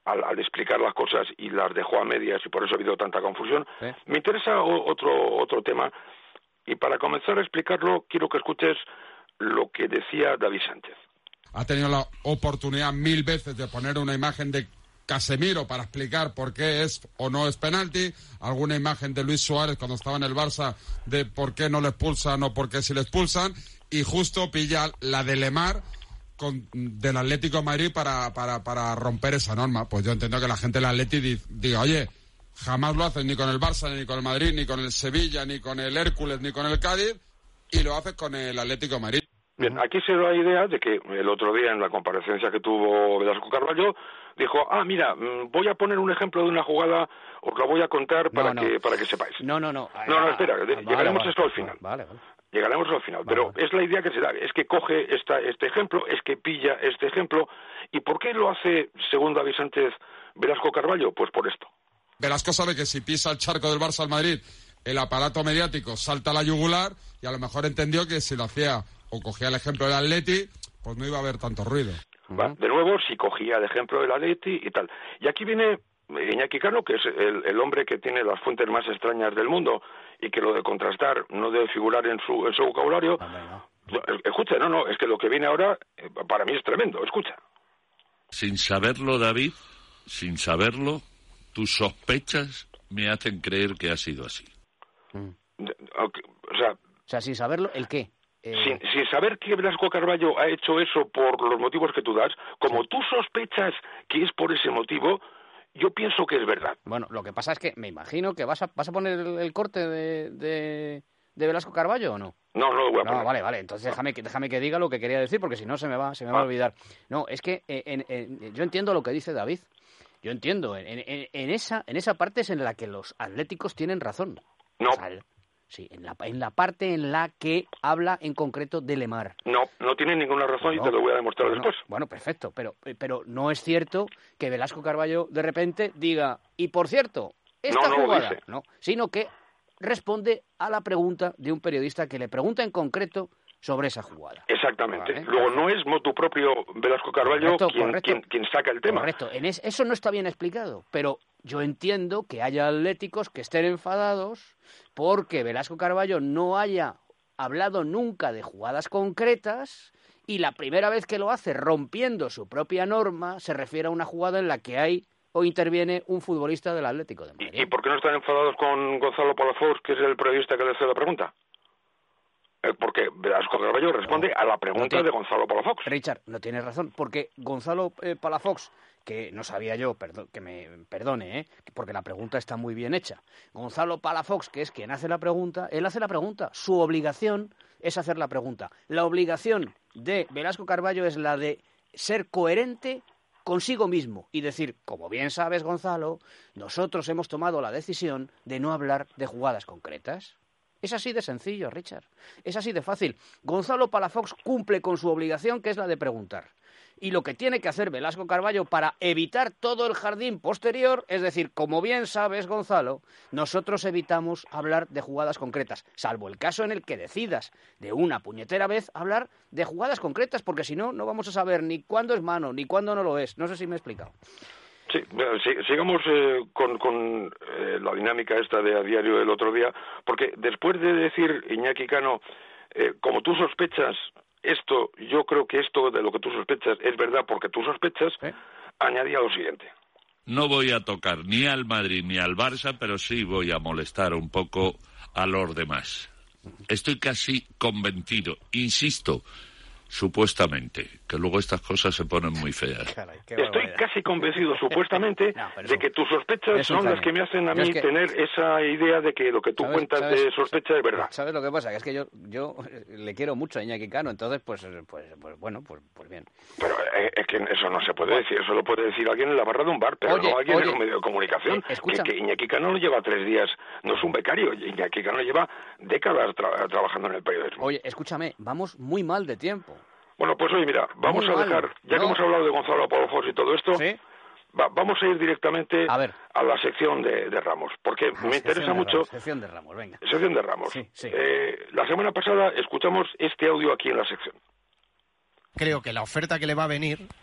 al, al explicar las cosas y las dejó a medias y por eso ha habido tanta confusión. ¿Sí? Me interesa o, otro otro tema y para comenzar a explicarlo quiero que escuches lo que decía David Sánchez. Ha tenido la oportunidad mil veces de poner una imagen de Casemiro para explicar por qué es o no es penalti, alguna imagen de Luis Suárez cuando estaba en el Barça de por qué no le expulsan o por qué sí le expulsan, y justo pilla la de Lemar con, del Atlético de Madrid para, para, para romper esa norma. Pues yo entiendo que la gente del Atleti diga, oye, jamás lo hacen ni con el Barça, ni con el Madrid, ni con el Sevilla, ni con el Hércules, ni con el Cádiz, y lo haces con el Atlético de Madrid. Bien, aquí se da la idea de que el otro día en la comparecencia que tuvo Velasco Carballo dijo, ah, mira, voy a poner un ejemplo de una jugada, os la voy a contar para no, no. que para que sepáis. No, no, no. No, no, espera, vale, llegaremos vale, a esto al final. Vale, vale. Llegaremos al final, vale, pero vale. es la idea que se da, es que coge esta, este ejemplo, es que pilla este ejemplo, ¿y por qué lo hace, según David Sánchez, Velasco Carballo? Pues por esto. Velasco sabe que si pisa el charco del Barça al Madrid, el aparato mediático salta a la yugular y a lo mejor entendió que si lo hacía o cogía el ejemplo del Atleti, pues no iba a haber tanto ruido. Va, de nuevo, si cogía el ejemplo del Atleti y tal. Y aquí viene Iñaki Cano, que es el, el hombre que tiene las fuentes más extrañas del mundo y que lo de contrastar no debe figurar en su, en su vocabulario. No, no. Escucha, no, no, es que lo que viene ahora para mí es tremendo, escucha. Sin saberlo, David, sin saberlo, tus sospechas me hacen creer que ha sido así. Mm. O sea, o sea, sin saberlo, ¿el qué? Eh... Sin, sin saber que Velasco Carballo ha hecho eso por los motivos que tú das, como sí. tú sospechas que es por ese motivo, yo pienso que es verdad. Bueno, lo que pasa es que me imagino que vas a, vas a poner el, el corte de, de, de Velasco Carballo, ¿o no? No, no lo voy a poner. No, vale, vale, entonces déjame, déjame que diga lo que quería decir, porque si no se me va, se me va ah. a olvidar. No, es que eh, en, en, yo entiendo lo que dice David. Yo entiendo, en, en, en, esa, en esa parte es en la que los atléticos tienen razón. No. O sea, sí, en la, en la parte en la que habla en concreto de Lemar. No, no tiene ninguna razón no, y te lo voy a demostrar bueno, después. Bueno, perfecto, pero, pero no es cierto que Velasco Carballo de repente diga, y por cierto, esta no, no jugada, lo dice. no, sino que responde a la pregunta de un periodista que le pregunta en concreto sobre esa jugada. Exactamente. Vale, Luego no es motu propio Velasco Carballo correcto, quien, correcto. Quien, quien saca el tema. Correcto. En es, eso no está bien explicado, pero yo entiendo que haya atléticos que estén enfadados porque Velasco Carballo no haya hablado nunca de jugadas concretas y la primera vez que lo hace rompiendo su propia norma se refiere a una jugada en la que hay o interviene un futbolista del Atlético de Madrid. ¿Y, y por qué no están enfadados con Gonzalo Palafox, que es el periodista que le hace la pregunta? Porque Velasco Carballo responde no, a la pregunta no te... de Gonzalo Palafox. Richard, no tienes razón, porque Gonzalo eh, Palafox, que no sabía yo, perdón, que me perdone, ¿eh? porque la pregunta está muy bien hecha. Gonzalo Palafox, que es quien hace la pregunta, él hace la pregunta. Su obligación es hacer la pregunta. La obligación de Velasco Carballo es la de ser coherente consigo mismo y decir, como bien sabes, Gonzalo, nosotros hemos tomado la decisión de no hablar de jugadas concretas. Es así de sencillo, Richard. Es así de fácil. Gonzalo Palafox cumple con su obligación, que es la de preguntar. Y lo que tiene que hacer Velasco Carballo para evitar todo el jardín posterior, es decir, como bien sabes, Gonzalo, nosotros evitamos hablar de jugadas concretas, salvo el caso en el que decidas de una puñetera vez hablar de jugadas concretas, porque si no, no vamos a saber ni cuándo es mano, ni cuándo no lo es. No sé si me he explicado. Sí, sigamos eh, con, con eh, la dinámica esta de a diario del otro día, porque después de decir, Iñaki Cano, eh, como tú sospechas esto, yo creo que esto de lo que tú sospechas es verdad porque tú sospechas, ¿eh? Añadía lo siguiente. No voy a tocar ni al Madrid ni al Barça, pero sí voy a molestar un poco a los demás. Estoy casi convencido, insisto, supuestamente, que luego estas cosas se ponen muy feas. Caray, estoy casi convencido, supuestamente, no, de que tus sospechas son las que me hacen a mí es que... tener esa idea de que lo que tú ¿sabes, cuentas sabes, de sospecha es verdad. ¿Sabes lo que pasa? Que es que yo yo le quiero mucho a Iñaki Cano, entonces, pues, pues, pues bueno, pues, pues bien. Pero eh, es que eso no se puede decir, eso lo puede decir alguien en la barra de un bar, pero oye, no alguien oye, en un medio de comunicación. Eh, que, que Iñaki Cano no lleva tres días, no es un becario, Iñaki Cano lleva décadas tra trabajando en el periodismo. Oye, escúchame, vamos muy mal de tiempo. Bueno, pues oye, mira, vamos Muy a dejar, mal. ya no. que hemos hablado de Gonzalo Palafox y todo esto, ¿sí? va, vamos a ir directamente a, ver. a la sección de, de Ramos, porque ah, me interesa de mucho... Ramos, sección de Ramos, venga. Sección de Ramos. Sí, sí. Eh, la semana pasada escuchamos este audio aquí en la sección. Creo que la oferta que le va a venir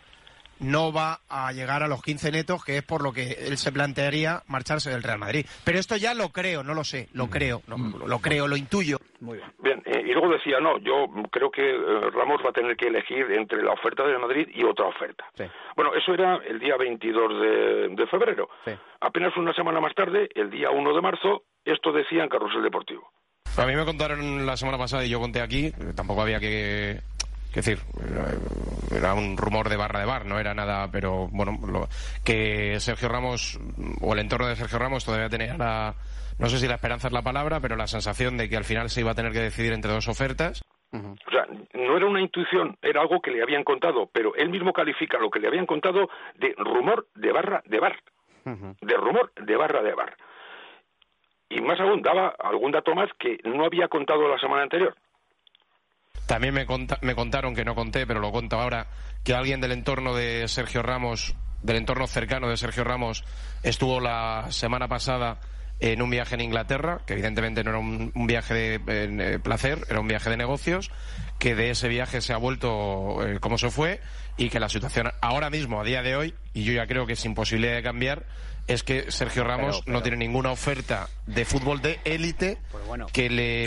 no va a llegar a los quince netos, que es por lo que él se plantearía marcharse del Real Madrid. Pero esto ya lo creo, no lo sé, lo creo, lo, lo creo, lo intuyo. Muy bien. Bien, eh, y luego decía, no, yo creo que eh, Ramos va a tener que elegir entre la oferta del Madrid y otra oferta. Sí. Bueno, eso era el día veintidós de, de febrero. Sí. Apenas una semana más tarde, el día uno de marzo, esto decía en Carrusel Deportivo. A mí me contaron la semana pasada y yo conté aquí, tampoco había que... que decir, era un rumor de barra de bar, no era nada, pero bueno, lo, que Sergio Ramos, o el entorno de Sergio Ramos todavía tenía la, no sé si la esperanza es la palabra, pero la sensación de que al final se iba a tener que decidir entre dos ofertas. Uh-huh. O sea, no era una intuición, era algo que le habían contado, pero él mismo califica lo que le habían contado de rumor de barra de bar. Uh-huh. De rumor de barra de bar. Y más aún, daba algún dato más que no había contado la semana anterior. También me, conta, me contaron, que no conté, pero lo cuento ahora, que alguien del entorno de Sergio Ramos, del entorno cercano de Sergio Ramos, estuvo la semana pasada en un viaje en Inglaterra, que evidentemente no era un, un viaje de eh, placer, era un viaje de negocios, que de ese viaje se ha vuelto eh, como se fue, y que la situación ahora mismo, a día de hoy, y yo ya creo que es imposible de cambiar, es que Sergio Ramos pero, pero... no tiene ninguna oferta de fútbol de élite pues bueno, que le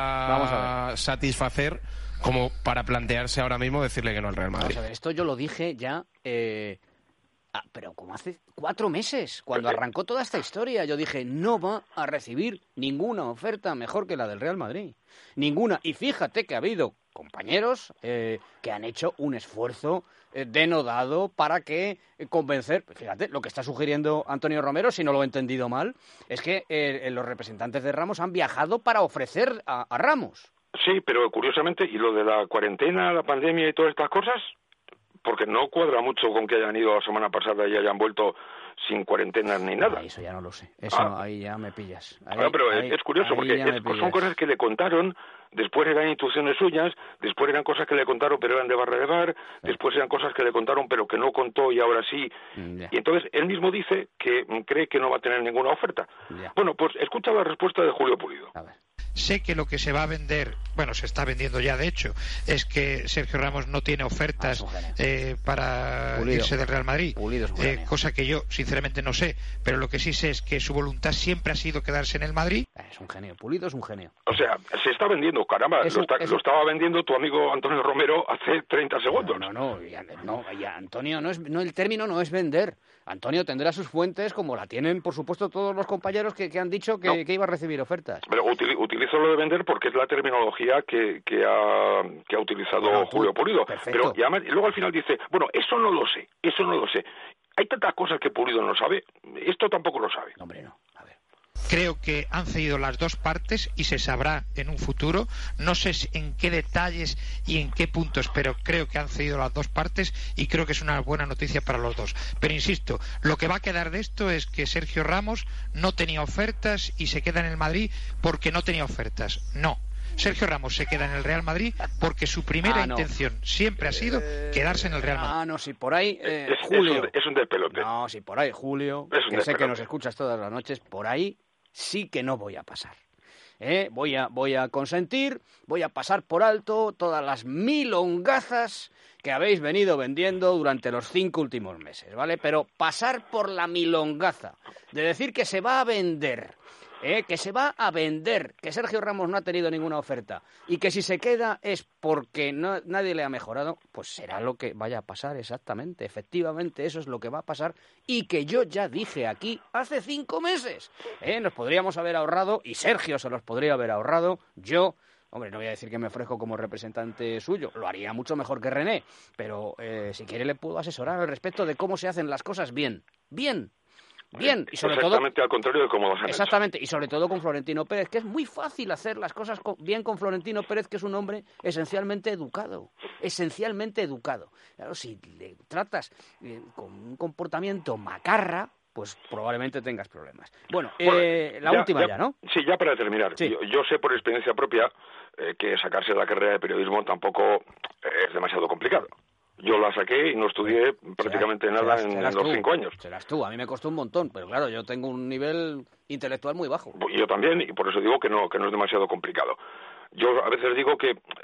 pueda satisfacer como para plantearse ahora mismo decirle que no al Real Madrid. Vamos a ver, esto yo lo dije ya, eh, ah, pero como hace cuatro meses, cuando arrancó toda esta historia, yo dije, no va a recibir ninguna oferta mejor que la del Real Madrid. Ninguna. Y fíjate que ha habido compañeros eh, que han hecho un esfuerzo eh, denodado para que eh, convencer, fíjate, lo que está sugiriendo Antonio Romero, si no lo he entendido mal, es que eh, los representantes de Ramos han viajado para ofrecer a, a Ramos. Sí, pero curiosamente, ¿y lo de la cuarentena, la pandemia y todas estas cosas? Porque no cuadra mucho con que hayan ido la semana pasada y hayan vuelto sin cuarentenas ni nada. Ah, eso ya no lo sé. Eso ah. ahí ya me pillas. Ahí, ah, pero ahí, es curioso porque es, son cosas que le contaron, después eran intuiciones suyas, después eran cosas que le contaron pero eran de barra de bar, sí. Después eran cosas que le contaron pero que no contó y ahora sí. Ya. Y entonces él mismo dice que cree que no va a tener ninguna oferta. Ya. Bueno, pues escucha la respuesta de Julio Pulido. A ver. Sé que lo que se va a vender, bueno, se está vendiendo ya de hecho, es que Sergio Ramos no tiene ofertas ah, eh, para Pulido. irse del Real Madrid, eh, cosa que yo sinceramente no sé, pero lo que sí sé es que su voluntad siempre ha sido quedarse en el Madrid. Es un genio, Pulido es un genio. O sea, se está vendiendo, caramba, es lo, está, es... lo estaba vendiendo tu amigo Antonio Romero hace treinta segundos. No, no, no, ya, no ya, Antonio, no es, no, el término no es vender. Antonio tendrá sus fuentes, como la tienen, por supuesto, todos los compañeros que, que han dicho que, no. que iba a recibir ofertas. Pero util, utilizo lo de vender porque es la terminología que, que, ha, que ha utilizado bueno, Julio Pulido. Pero y, además, y luego al final dice, bueno, eso no lo sé, eso no lo sé. Hay tantas cosas que Pulido no sabe, esto tampoco lo sabe. Hombre, no, a ver. Creo que han cedido las dos partes y se sabrá en un futuro. No sé en qué detalles y en qué puntos, pero creo que han cedido las dos partes y creo que es una buena noticia para los dos. Pero insisto, lo que va a quedar de esto es que Sergio Ramos no tenía ofertas y se queda en el Madrid porque no tenía ofertas. No. Sergio Ramos se queda en el Real Madrid porque su primera ah, no. intención siempre ha sido eh, quedarse en el Real Madrid. Ah, no, si por ahí, eh, es, Julio... Es un, es un despelote. No, si por ahí, Julio, que sé que nos escuchas todas las noches, por ahí sí que no voy a pasar. ¿Eh? Voy a, voy a consentir, voy a pasar por alto todas las milongazas que habéis venido vendiendo durante los cinco últimos meses, ¿vale? Pero pasar por la milongaza de decir que se va a vender... Eh, que se va a vender, que Sergio Ramos no ha tenido ninguna oferta y que si se queda es porque no, nadie le ha mejorado, pues será lo que vaya a pasar exactamente, efectivamente eso es lo que va a pasar y que yo ya dije aquí hace cinco meses, eh, nos podríamos haber ahorrado y Sergio se los podría haber ahorrado, yo... Hombre, no voy a decir que me ofrezco como representante suyo, lo haría mucho mejor que René, pero eh, si quiere le puedo asesorar al respecto de cómo se hacen las cosas bien, bien. Bien, y sobre exactamente todo, al contrario de cómo lo hacen. Exactamente, y sobre todo con Florentino Pérez, que es muy fácil hacer las cosas con, bien con Florentino Pérez, que es un hombre esencialmente educado, esencialmente educado. Claro, si le tratas eh, con un comportamiento macarra, pues probablemente tengas problemas. Bueno, bueno eh, la ya, última ya, ya, ¿no? Sí, ya para terminar. Sí. Yo, yo sé por experiencia propia eh, que sacarse la carrera de periodismo tampoco es demasiado complicado. Yo la saqué y no estudié prácticamente serás, nada serás, en, serás en los tú, cinco años. Serás tú, a mí me costó un montón, pero claro, yo tengo un nivel intelectual muy bajo. Yo también, y por eso digo que no, que no es demasiado complicado. Yo a veces digo que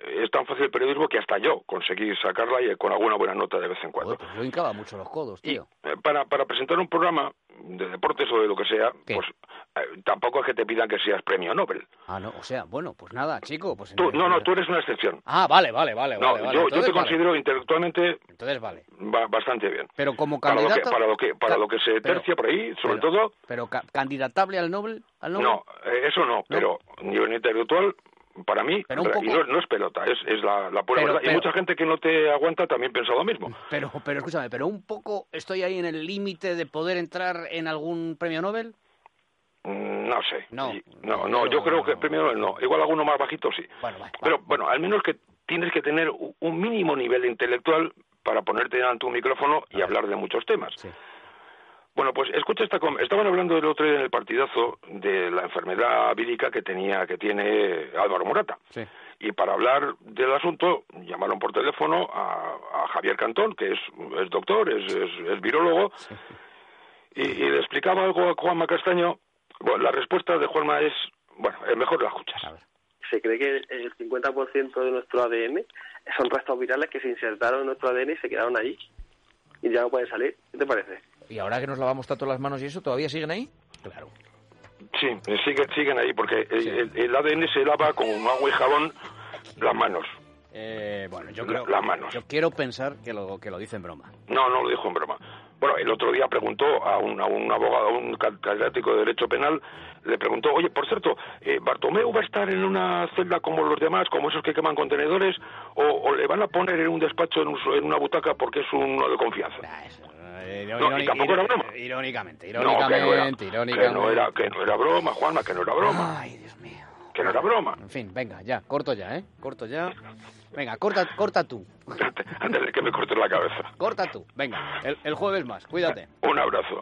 es tan fácil el periodismo que hasta yo conseguí sacarla y con alguna buena nota de vez en cuando. Pues yo hincaba mucho los codos, tío. Y, eh, para, para presentar un programa de deportes o de lo que sea, ¿qué? Pues eh, tampoco es que te pidan que seas premio Nobel. Ah, no, o sea, bueno, pues nada, chico. Pues tú, no, no, tú eres una excepción. Ah, vale, vale, vale. No, vale, yo, vale. yo te vale. considero intelectualmente Entonces vale. ba bastante bien. Pero como candidato... Para lo que, para lo que, para lo que se tercia pero, por ahí, sobre pero, todo... Pero candidatable al Nobel, al Nobel. No, eh, eso no, ¿no? Pero nivel intelectual... Para mí, pero un poco... y no, no es pelota, es, es la, la pura pero, verdad. pero... Y mucha gente que no te aguanta también piensa lo mismo. Pero, pero escúchame, ¿pero un poco estoy ahí en el límite de poder entrar en algún premio Nobel? No sé. No, no, no, yo creo que el premio Nobel no. Igual alguno más bajito sí. Bueno, vale, pero vale. bueno, al menos que tienes que tener un mínimo nivel intelectual para ponerte delante un micrófono y hablar de muchos temas. Sí. Bueno, pues escucha esta... Estaban hablando el otro día en el partidazo de la enfermedad vírica que tenía, que tiene Álvaro Morata. Sí. Y para hablar del asunto llamaron por teléfono a, a Javier Cantón, que es, es doctor, es, es, es virólogo, sí. y, y le explicaba algo a Juanma Castaño. Bueno, la respuesta de Juanma es... Bueno, es mejor la escuchas. Se cree que el cincuenta por ciento de nuestro A D N son restos virales que se insertaron en nuestro A D N y se quedaron allí. Y ya no pueden salir. ¿Qué te parece? ¿Y ahora que nos lavamos tanto las manos y eso, todavía siguen ahí? Claro. Sí, siguen, siguen ahí, porque sí. el, el A D N se lava con agua y jabón las manos. Eh, bueno, yo creo... Las manos. Yo quiero pensar que lo, que lo dice en broma. No, no lo dijo en broma. Bueno, el otro día preguntó a un, a un abogado, a un catedrático de Derecho Penal, le preguntó, oye, por cierto, eh, ¿Bartomeu va a estar en una celda como los demás, como esos que queman contenedores, o, o le van a poner en un despacho, en, un, en una butaca, porque es uno de confianza? Nah, eso, eh, no, y tampoco era broma. Irónicamente, irónicamente, no, que no, era, irónicamente. Que no era, que no era broma, Juanma, que no era broma. Ay, Dios mío. Que no era broma. En fin, venga, ya, corto ya, ¿eh? Corto ya. Venga, corta, corta tú. Antes de que me cortes la cabeza. Corta tú. Venga, el, el jueves más. Cuídate. Un abrazo.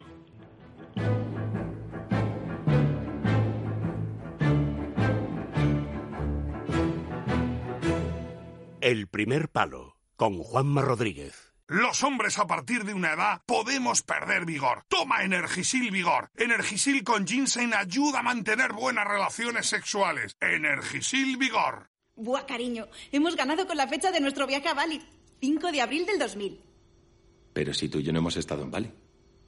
El primer palo, con Juanma Rodríguez. Los hombres a partir de una edad podemos perder vigor. Toma Energisil Vigor. Energisil con ginseng ayuda a mantener buenas relaciones sexuales. Energisil Vigor. Buah, cariño, hemos ganado con la fecha de nuestro viaje a Bali. cinco de abril del dos mil. Pero si tú y yo no hemos estado en Bali.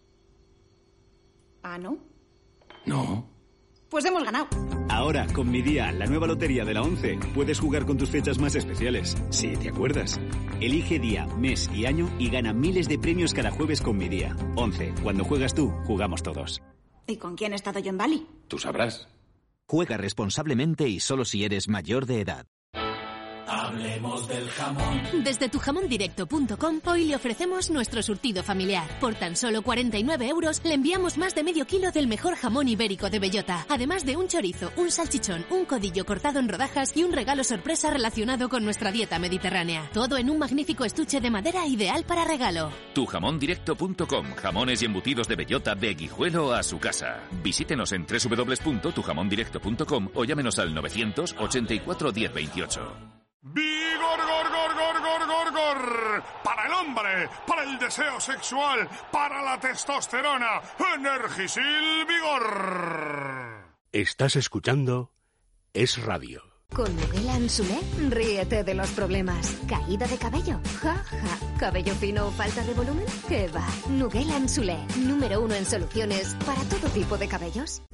¿Ah, no? No. Pues hemos ganado. Ahora, con Mi Día, la nueva lotería de la once, puedes jugar con tus fechas más especiales. Sí, ¿te acuerdas? Elige día, mes y año y gana miles de premios cada jueves con Mi Día. once. Cuando juegas tú, jugamos todos. ¿Y con quién he estado yo en Bali? Tú sabrás. Juega responsablemente y solo si eres mayor de edad. Hablemos del jamón. Desde tu jamón directo punto com hoy le ofrecemos nuestro surtido familiar. Por tan solo cuarenta y nueve euros le enviamos más de medio kilo del mejor jamón ibérico de bellota. Además de un chorizo, un salchichón, un codillo cortado en rodajas y un regalo sorpresa relacionado con nuestra dieta mediterránea. Todo en un magnífico estuche de madera ideal para regalo. tu jamón directo punto com. Jamones y embutidos de bellota de Guijuelo a su casa. Visítenos en doble u doble u doble u punto tu jamón directo punto com o llámenos al novecientos ochenta y cuatro diez veintiocho. ¡Vigor, gor, gor, gor, gor, gor, gor! Para el hombre, para el deseo sexual, para la testosterona, Energisil Vigor. Estás escuchando Es Radio. Con Nugel Ansulé, ríete de los problemas. ¿Caída de cabello? Ja, ja. ¿Cabello fino o falta de volumen? ¿Qué va? Nugel Ansulé, número uno en soluciones para todo tipo de cabellos.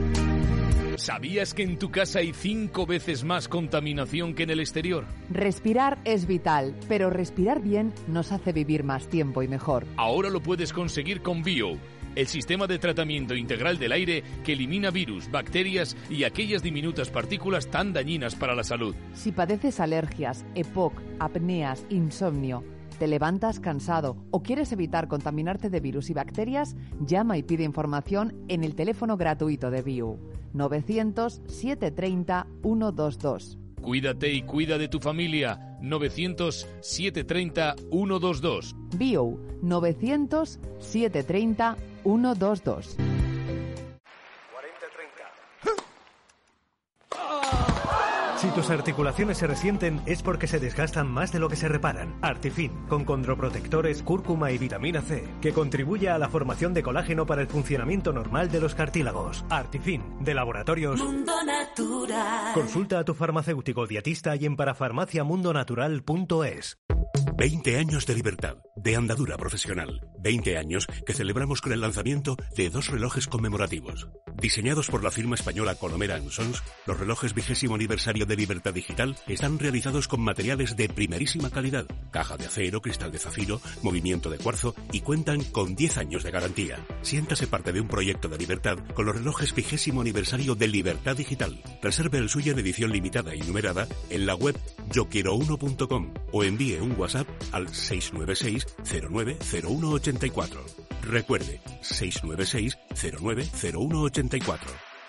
¿Sabías que en tu casa hay cinco veces más contaminación que en el exterior? Respirar es vital, pero respirar bien nos hace vivir más tiempo y mejor. Ahora lo puedes conseguir con Bio, el sistema de tratamiento integral del aire que elimina virus, bacterias y aquellas diminutas partículas tan dañinas para la salud. Si padeces alergias, E P O C, apneas, insomnio, te levantas cansado o quieres evitar contaminarte de virus y bacterias, llama y pide información en el teléfono gratuito de Bio. novecientos, setecientos treinta, ciento veintidós. Cuídate y cuida de tu familia. novecientos, setecientos treinta, ciento veintidós. Bio, novecientos, setecientos treinta, ciento veintidós. Sí, tus articulaciones se resienten es porque se desgastan más de lo que se reparan. Artifin, con condroprotectores, cúrcuma y vitamina C, que contribuye a la formación de colágeno para el funcionamiento normal de los cartílagos. Artifin, de Laboratorios Mundo Natural. Consulta a tu farmacéutico dietista y en parafarmacia mundo natural punto es. veinte años de libertad, de andadura profesional. veinte años que celebramos con el lanzamiento de dos relojes conmemorativos. Diseñados por la firma española Colomera and Sons, los relojes vigésimo aniversario de Libertad Digital están realizados con materiales de primerísima calidad, caja de acero, cristal de zafiro, movimiento de cuarzo y cuentan con diez años de garantía. Siéntase parte de un proyecto de libertad con los relojes vigésimo aniversario de Libertad Digital. Reserve el suyo en edición limitada y numerada en la web yo quiero uno punto com o envíe un WhatsApp al seis nueve seis cero nueve cero uno ocho cuatro. Recuerde, seis nueve seis cero nueve cero uno ocho cuatro.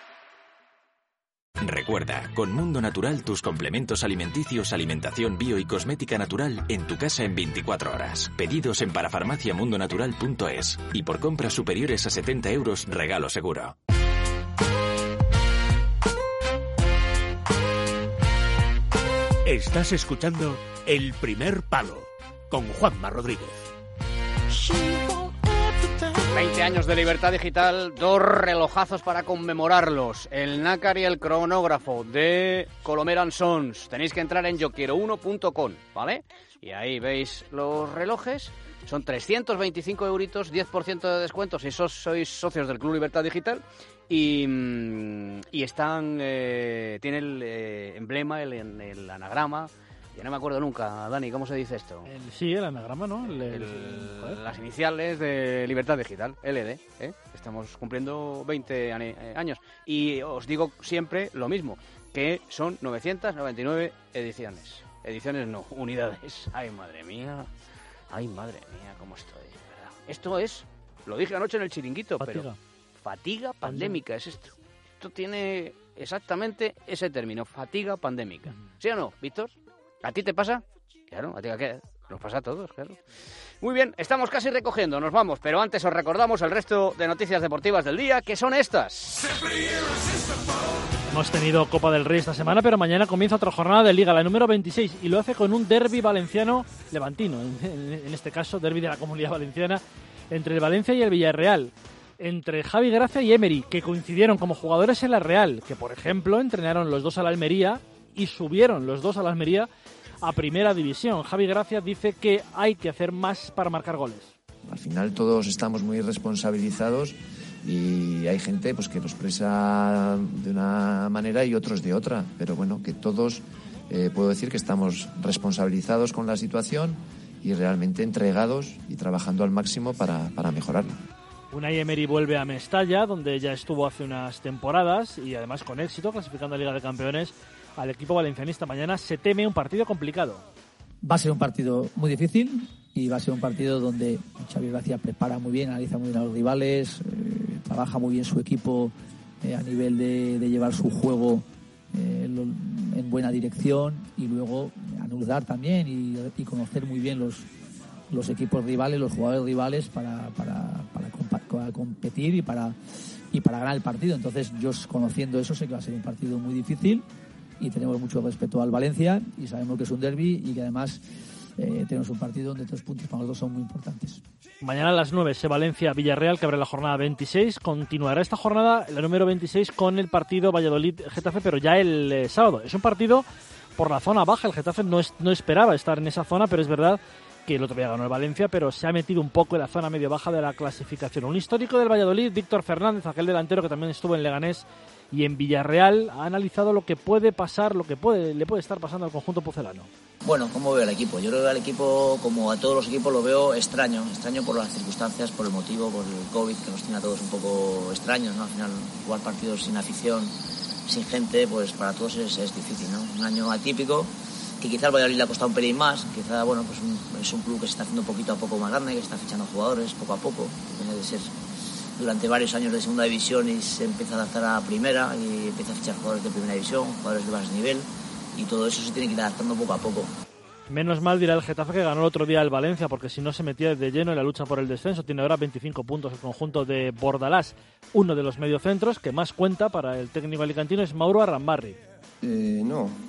Recuerda, con Mundo Natural tus complementos alimenticios, alimentación bio y cosmética natural en tu casa en veinticuatro horas. Pedidos en parafarmacia mundo natural punto es y por compras superiores a setenta euros regalo seguro. Estás escuchando El Primer Palo con Juanma Rodríguez. veinte años de Libertad Digital, dos relojazos para conmemorarlos. El nácar y el cronógrafo de Colomera and Sons. Tenéis que entrar en yo quiero uno punto com, ¿vale? Y ahí veis los relojes. Son trescientos veinticinco euritos, diez por ciento de descuento si sos, sois socios del Club Libertad Digital. Y, y están, eh, tiene el eh, emblema, el, el anagrama. Ya no me acuerdo nunca, Dani, ¿cómo se dice esto? El, sí, el anagrama, ¿no? El, el, el, las iniciales de Libertad Digital, L D. ¿eh? Estamos cumpliendo veinte años. Y os digo siempre lo mismo, que son novecientas noventa y nueve ediciones. Ediciones no, unidades. Ay, madre mía. Ay, madre mía, cómo estoy, ¿verdad? Esto es, lo dije anoche en el chiringuito, fatiga. pero fatiga pandémica es esto. Esto tiene exactamente ese término, fatiga pandémica. ¿Sí o no, Víctor? ¿A ti te pasa? Claro, ¿a ti qué? Nos pasa a todos, claro. Muy bien, estamos casi recogiendo, nos vamos, pero antes os recordamos el resto de noticias deportivas del día, que son estas. Hemos tenido Copa del Rey esta semana, pero mañana comienza otra jornada de Liga, la número veintiséis, y lo hace con un derbi valenciano levantino, en, en este caso derbi de la Comunidad Valenciana, entre el Valencia y el Villarreal, entre Javi Gracia y Emery, que coincidieron como jugadores en la Real, que por ejemplo entrenaron los dos a la Almería y subieron los dos a la Almería a Primera División. Javi Gracia dice que hay que hacer más para marcar goles. Al final todos estamos muy responsabilizados y hay gente pues que lo expresa de una manera y otros de otra, pero bueno, que todos eh, puedo decir que estamos responsabilizados con la situación y realmente entregados y trabajando al máximo para, para mejorarla. Unai Emery vuelve a Mestalla, donde ya estuvo hace unas temporadas y además con éxito, clasificando a Liga de Campeones al equipo valencianista. Mañana se teme un partido complicado. Va a ser un partido muy difícil y va a ser un partido donde Xavi Gracia prepara muy bien, analiza muy bien a los rivales, eh, trabaja muy bien su equipo eh, a nivel de, de llevar su juego eh, lo, en buena dirección y luego anular también y, y conocer muy bien los, los equipos rivales, los jugadores rivales para, para, para, para competir y para, y para ganar el partido. Entonces yo, conociendo eso, sé que va a ser un partido muy difícil y tenemos mucho respeto al Valencia y sabemos que es un derbi y que además eh, tenemos un partido donde tres puntos para nosotros son muy importantes. Mañana a las nueve se Valencia-Villarreal, que abre la jornada veintiséis. Continuará esta jornada, la número veintiséis, con el partido Valladolid-Getafe, pero ya el eh, sábado. Es un partido por la zona baja. El Getafe no, es, no esperaba estar en esa zona, pero es verdad que el otro día ganó el Valencia, pero se ha metido un poco en la zona medio-baja de la clasificación. Un histórico del Valladolid, Víctor Fernández, aquel delantero que también estuvo en Leganés y en Villarreal, ha analizado lo que puede pasar, lo que puede le puede estar pasando al conjunto pucelano. Bueno, ¿cómo veo al equipo? Yo creo que al equipo, como a todos los equipos, lo veo extraño. Extraño por las circunstancias, por el motivo, por el COVID, que nos tiene a todos un poco extraños, ¿no? Al final, jugar partidos sin afición, sin gente, pues para todos es, es difícil, ¿no? Un año atípico, que quizá al Valladolid le ha costado un pelín más. Quizá, bueno, pues un, es un club que se está haciendo poquito a poco más grande, que está fichando jugadores poco a poco. Tiene de ser durante varios años de segunda división y se empieza a adaptar a primera y empieza a fichar jugadores de primera división, jugadores de más nivel, y todo eso se tiene que ir adaptando poco a poco. Menos mal, dirá el Getafe, que ganó el otro día el Valencia, porque si no se metía de lleno en la lucha por el descenso. Tiene ahora veinticinco puntos el conjunto de Bordalás. Uno de los mediocentros que más cuenta para el técnico alicantino es Mauro Arrambarri. Eh, no,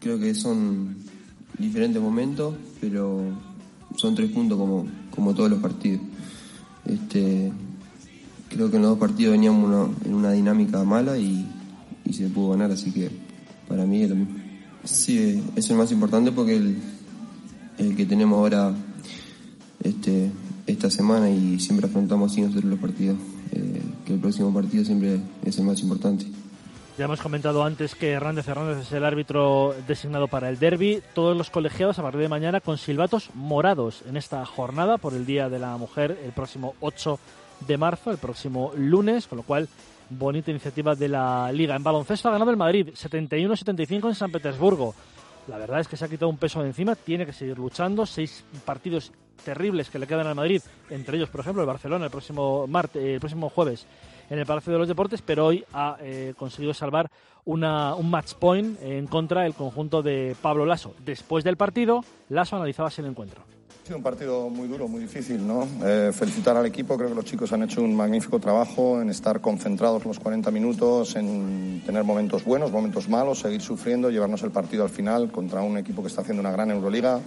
Creo que son diferentes momentos, pero son tres puntos como, como todos los partidos. Este, creo que en los dos partidos veníamos una, en una dinámica mala y, y se pudo ganar, así que para mí es lo mismo. Sí, es el más importante porque el, el que tenemos ahora este, esta semana y siempre afrontamos así nosotros los partidos, eh, que el próximo partido siempre es el más importante. Ya hemos comentado antes que Hernández Hernández es el árbitro designado para el derbi. Todos los colegiados a partir de mañana con silbatos morados en esta jornada por el Día de la Mujer, el próximo ocho de marzo, el próximo lunes, con lo cual bonita iniciativa de la Liga. En baloncesto ha ganado el Madrid, setenta y uno a setenta y cinco en San Petersburgo. La verdad es que se ha quitado un peso de encima, tiene que seguir luchando. Seis partidos terribles que le quedan al Madrid, entre ellos, por ejemplo, el Barcelona el próximo martes, el próximo jueves en el Palacio de los Deportes, pero hoy ha eh, conseguido salvar una, un match point en contra del conjunto de Pablo Lasso. Después del partido, Lasso analizaba así el encuentro. Ha sido un partido muy duro, muy difícil, ¿no? Eh, felicitar al equipo, creo que los chicos han hecho un magnífico trabajo en estar concentrados los cuarenta minutos, en tener momentos buenos, momentos malos, seguir sufriendo, llevarnos el partido al final contra un equipo que está haciendo una gran Euroliga,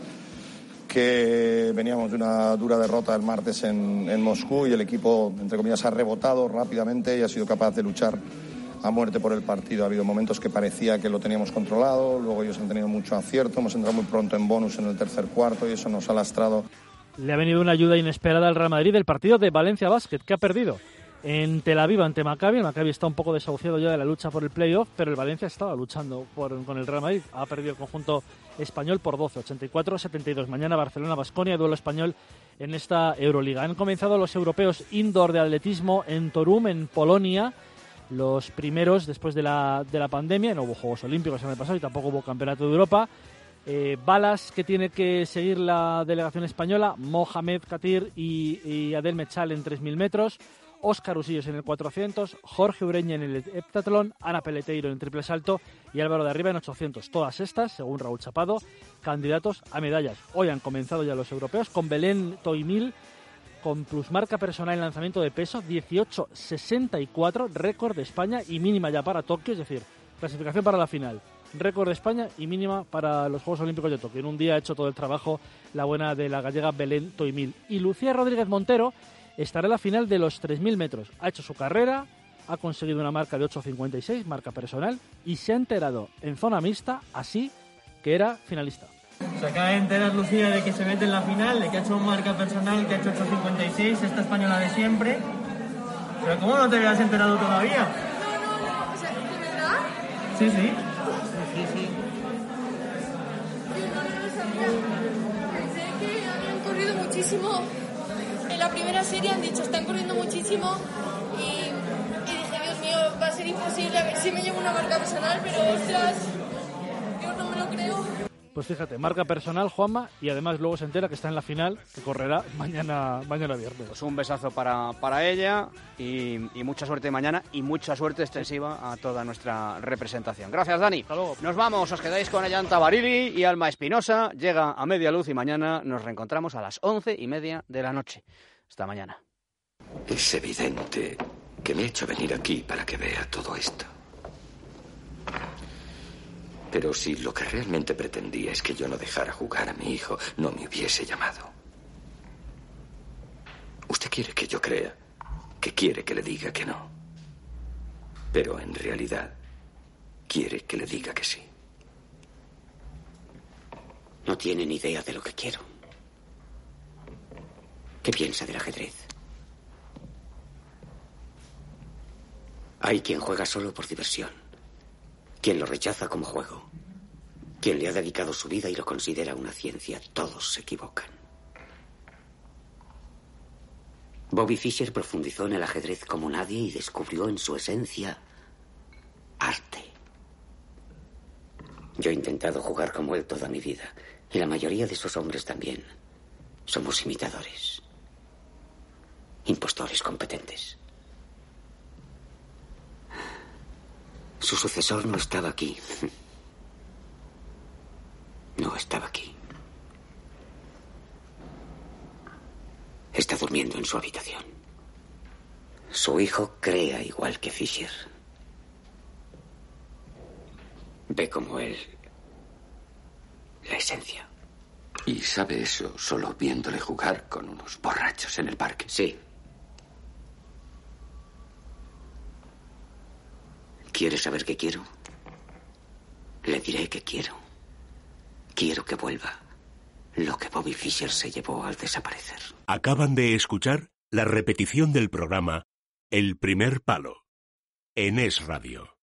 que veníamos de una dura derrota el martes en, en Moscú y el equipo, entre comillas, ha rebotado rápidamente y ha sido capaz de luchar a muerte por el partido. Ha habido momentos que parecía que lo teníamos controlado, luego ellos han tenido mucho acierto, hemos entrado muy pronto en bonus en el tercer cuarto y eso nos ha lastrado. Le ha venido una ayuda inesperada al Real Madrid del partido de Valencia Basket, que ha perdido en Tel Aviv ante Maccabi. El Maccabi está un poco desahuciado ya de la lucha por el playoff, pero el Valencia estaba luchando por, con el Real Madrid. Ha perdido el conjunto español por doce, ochenta y cuatro a setenta y dos. Mañana Barcelona-Baskonia, duelo español en esta Euroliga. Han comenzado los europeos indoor de atletismo en Torum, en Polonia. Los primeros después de la, de la pandemia. No hubo Juegos Olímpicos el año pasado y tampoco hubo Campeonato de Europa. Eh, balas que tiene que seguir la delegación española: Mohamed Katir y, y Adel Mechal en tres mil metros, Óscar Usillos en el cuatrocientos, Jorge Ureña en el heptatlón, Ana Peleteiro en el triple salto y Álvaro de Arriba en ochocientos. Todas estas, según Raúl Chapado, candidatos a medallas. Hoy han comenzado ya los europeos con Belén Toimil con plusmarca personal en lanzamiento de peso, dieciocho sesenta y cuatro, récord de España y mínima ya para Tokio, es decir, clasificación para la final. Récord de España y mínima para los Juegos Olímpicos de Tokio. En un día ha hecho todo el trabajo la buena de la gallega Belén Toimil. Y Lucía Rodríguez Montero estará en la final de los tres mil metros. Ha hecho su carrera, ha conseguido una marca de ocho cincuenta y seis, marca personal, y se ha enterado en zona mixta, así que era finalista. Se acaba de enterar Lucía de que se mete en la final, de que ha hecho marca personal, que ha hecho ocho cincuenta y seis, esta española de siempre. Pero ¿cómo no te habías enterado todavía? No, no, o sea, ¿de verdad? Sí, sí. Sí, sí. Yo no, no lo sabía. Pensé que habían corrido muchísimo. En la primera serie han dicho, están corriendo muchísimo. Y, y dije, Dios mío, va a ser imposible, a ver si me llevo una marca personal, pero ostras, yo no me lo creo. Pues fíjate, marca personal, Juanma, y además luego se entera que está en la final, que correrá mañana mañana viernes. Pues un besazo para, para ella y, y mucha suerte mañana y mucha suerte extensiva a toda nuestra representación. Gracias, Dani. Hasta luego. Nos vamos, os quedáis con Ayanta Barili y Alma Espinosa. Llega a media luz y mañana nos reencontramos a las once y media de la noche. Hasta mañana. Es evidente que me he hecho venir aquí para que vea todo esto. Pero si lo que realmente pretendía es que yo no dejara jugar a mi hijo, no me hubiese llamado. Usted quiere que yo crea que quiere que le diga que no. Pero en realidad quiere que le diga que sí. No tiene ni idea de lo que quiero. ¿Qué piensa del ajedrez? Hay quien juega solo por diversión. Quien lo rechaza como juego. Quien le ha dedicado su vida y lo considera una ciencia. Todos se equivocan. Bobby Fischer profundizó en el ajedrez como nadie y descubrió en su esencia arte. Yo he intentado jugar como él toda mi vida. Y la mayoría de esos hombres también. Somos imitadores. Impostores competentes. Su sucesor no estaba aquí. No estaba aquí. Está durmiendo en su habitación. Su hijo crea igual que Fischer. Ve cómo él La esencia. ¿Y sabe eso solo viéndole jugar con unos borrachos en el parque? Sí. ¿Quieres saber qué quiero? Le diré que quiero. Quiero que vuelva lo que Bobby Fischer se llevó al desaparecer. Acaban de escuchar la repetición del programa El primer palo en Es Radio.